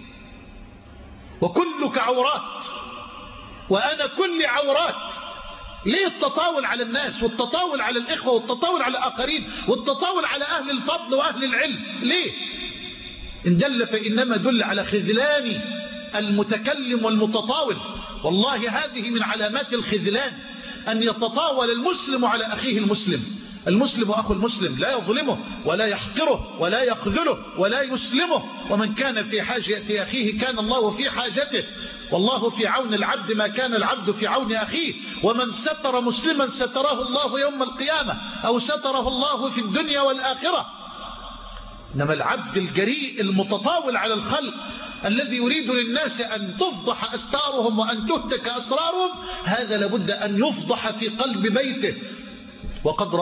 Speaker 1: وكلك عورات وأنا كل عورات. ليه التطاول على الناس والتطاول على الإخوة والتطاول على الآخرين والتطاول على أهل الفضل وأهل العلم؟ ليه؟ إن دل فإنما دل على خذلان المتكلم والمتطاول. والله هذه من علامات الخذلان، أن يتطاول المسلم على أخيه المسلم. المسلم أخو المسلم لا يظلمه ولا يحقره ولا يخذله ولا يسلمه، ومن كان في حاجة أخيه كان الله في حاجته، والله في عون العبد ما كان العبد في عون أخيه. ومن ستر مسلما ستره الله يوم القيامة، أو ستره الله في الدنيا والآخرة. إنما العبد الجريء المتطاول على الخلق الذي يريد للناس أن تفضح أستارهم وأن تهتك أسرارهم، هذا لابد أن يفضح في قلب بيته. وقد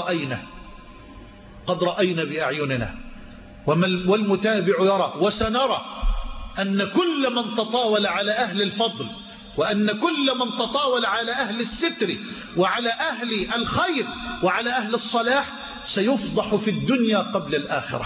Speaker 1: رأينا بأعيننا، والمتابع يرى وسنرى أن كل من تطاول على أهل الفضل، وأن كل من تطاول على أهل الستر وعلى أهل الخير وعلى أهل الصلاح سيفضح في الدنيا قبل الآخرة.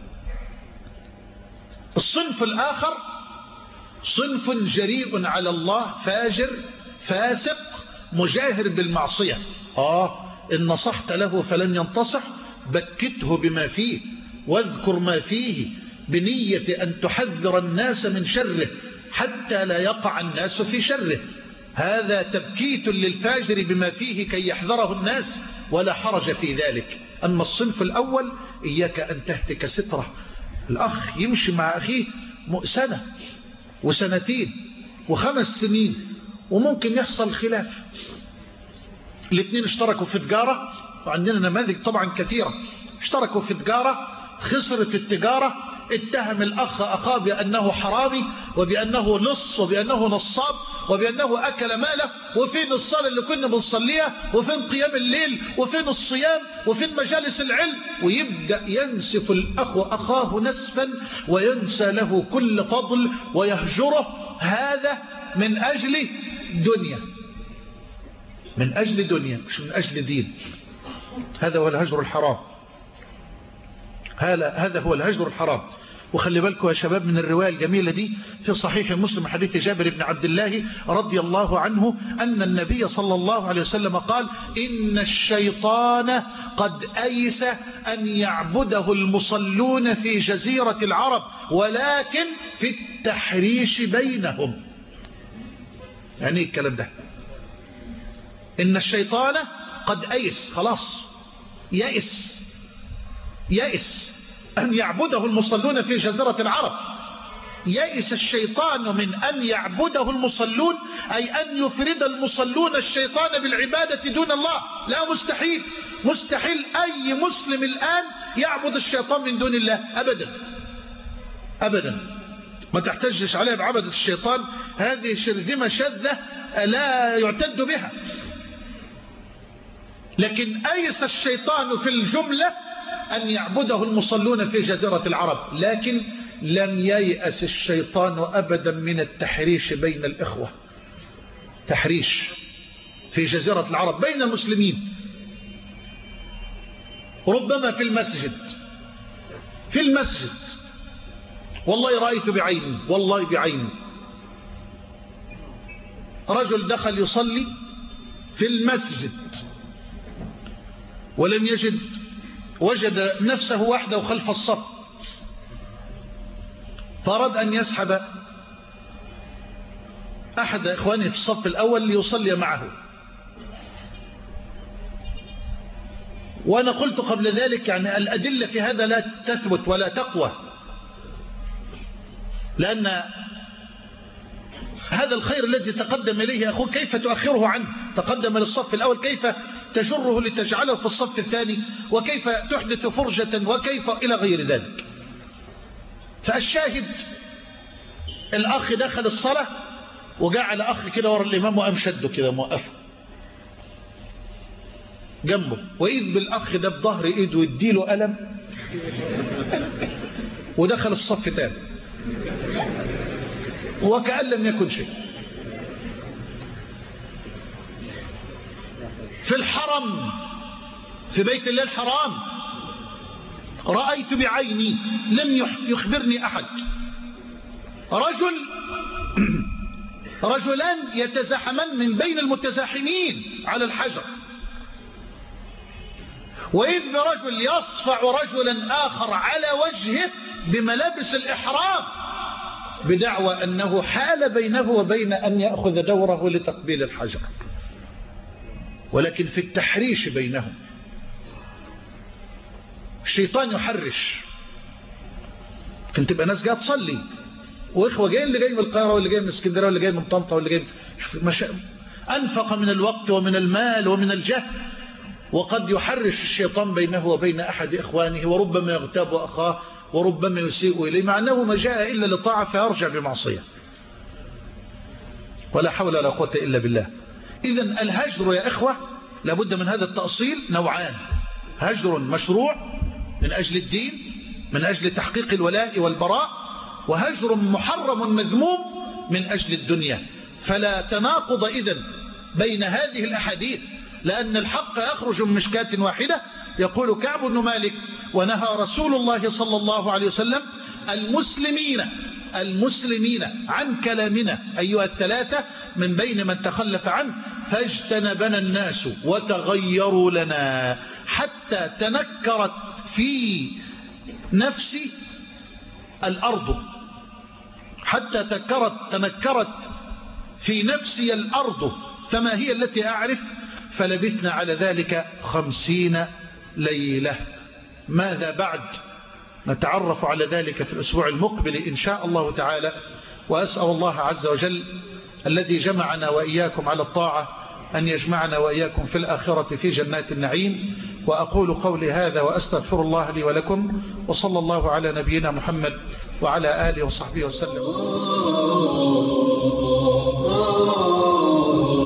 Speaker 1: الصنف الآخر صنف جريء على الله، فاجر فاسق مجاهر بالمعصية. إن نصحت له فلن ينتصح، بكته بما فيه واذكر ما فيه بنية أن تحذر الناس من شره حتى لا يقع الناس في شره. هذا تبكيت للفاجر بما فيه كي يحذره الناس، ولا حرج في ذلك. أما الصنف الأول إياك أن تهتك ستره. الأخ يمشي مع أخيه سنة وسنتين و5 سنين، وممكن يحصل خلاف. الاثنين اشتركوا في تجارة، وعندنا نماذج طبعا كثيرة. اشتركوا في تجارة، خسرت التجارة، اتهم الأخ أخاه بأنه حرامي وبأنه لص وبأنه نصاب وبأنه أكل ماله، وفين الصلاة اللي كنا بنصليها، وفين قيام الليل، وفين الصيام، وفين مجالس العلم. ويبدأ ينسف الأخ أخاه نسفا وينسى له كل فضل ويهجره. هذا من أجل دنيا، من أجل دنيا مش من أجل دين. هذا هو الهجر الحرام، هذا هو الهجر الحرام. وخلي بالكم يا شباب من الرواية الجميلة دي في صحيح مسلم، حديث جابر بن عبد الله رضي الله عنه أن النبي صلى الله عليه وسلم قال: إن الشيطان قد أيس أن يعبده المصلون في جزيرة العرب، ولكن في التحريش بينهم. يعني الكلام ده، إن الشيطان قد أيس، خلاص يأس أن يعبده المصلون في جزيرة العرب. يأس الشيطان من أن يعبده المصلون، أي أن يفرد المصلون الشيطان بالعبادة دون الله. لا، مستحيل أي مسلم الآن يعبد الشيطان من دون الله أبدا. ما تحتجش عليها بعبدة الشيطان، هذه شرذمة شاذة لا يعتد بها. لكن أيس الشيطان في الجملة أن يعبده المصلون في جزيرة العرب، لكن لم ييأس الشيطان أبدا من التحريش بين الإخوة. تحريش في جزيرة العرب بين المسلمين، ربما في المسجد. والله رأيت بعيني، والله بعيني، رجل دخل يصلي في المسجد، ولم يجد، وجد نفسه وحده خلف الصف، فأراد أن يسحب أحد إخوانه في الصف الأول ليصلي معه. وأنا قلت قبل ذلك يعني الأدلة في هذا لا تثبت ولا تقوى، لأن هذا الخير الذي تقدم إليه أخوه كيف تؤخره عنه؟ تقدم للصف الأول، كيف تجره لتجعله في الصف الثاني؟ وكيف تحدث فرجة؟ وكيف إلى غير ذلك؟ فالشاهد الأخ دخل الصلاة وجعل أخ كده ورا الإمام وقام شده كده موقفه جنبه، وإذ بالأخ ده بظهر إيده يديله ألم، ودخل الصف تاني وكأن لم يكن شيء. في الحرم، في بيت الله الحرام، رأيت بعيني لم يخبرني أحد رجلان يتزاحمان من بين المتزاحمين على الحجر، وإذ برجل يصفع رجلا آخر على وجهه بملابس الإحرام بدعوى أنه حال بينه وبين أن يأخذ دوره لتقبيل الحجر، ولكن في التحريش بينهم الشيطان يحرش. كنت تبقى ناس جايه تصلي واخوه جايين، اللي جاي من القاهره واللي جاي من اسكندريه واللي جاي من طنطا واللي جاي انفق من الوقت ومن المال ومن الجهد، وقد يحرش الشيطان بينه وبين احد اخوانه، وربما يغتاب اخاه وربما يسيء اليه، مع انه ما جاء الا لطاعه فيرجع بمعصيه. ولا حول ولا قوه الا بالله. اذن الهجر يا اخوه لابد من هذا التأصيل نوعان: هجر مشروع من أجل الدين من أجل تحقيق الولاء والبراء، وهجر محرم مذموم من أجل الدنيا. فلا تناقض إذن بين هذه الأحاديث، لأن الحق يخرج من مشكاة واحدة. يقول كعب بن مالك: ونهى رسول الله صلى الله عليه وسلم المسلمين عن كلامنا أيها الثلاثة من بين من تخلف عنه، فاجتنبنا الناس وتغيروا لنا حتى تنكرت في نفسي الأرض، حتى تنكرت في نفسي الأرض، فما هي التي أعرف؟ فلبثنا على ذلك 50 ليلة. ماذا بعد؟ نتعرف على ذلك في الأسبوع المقبل إن شاء الله تعالى. وأسأل الله عز وجل الذي جمعنا وإياكم على الطاعة أن يجمعنا وإياكم في الآخرة في جنات النعيم. وأقول قولي هذا وأستغفر الله لي ولكم، وصلى الله على نبينا محمد وعلى آله وصحبه وسلم.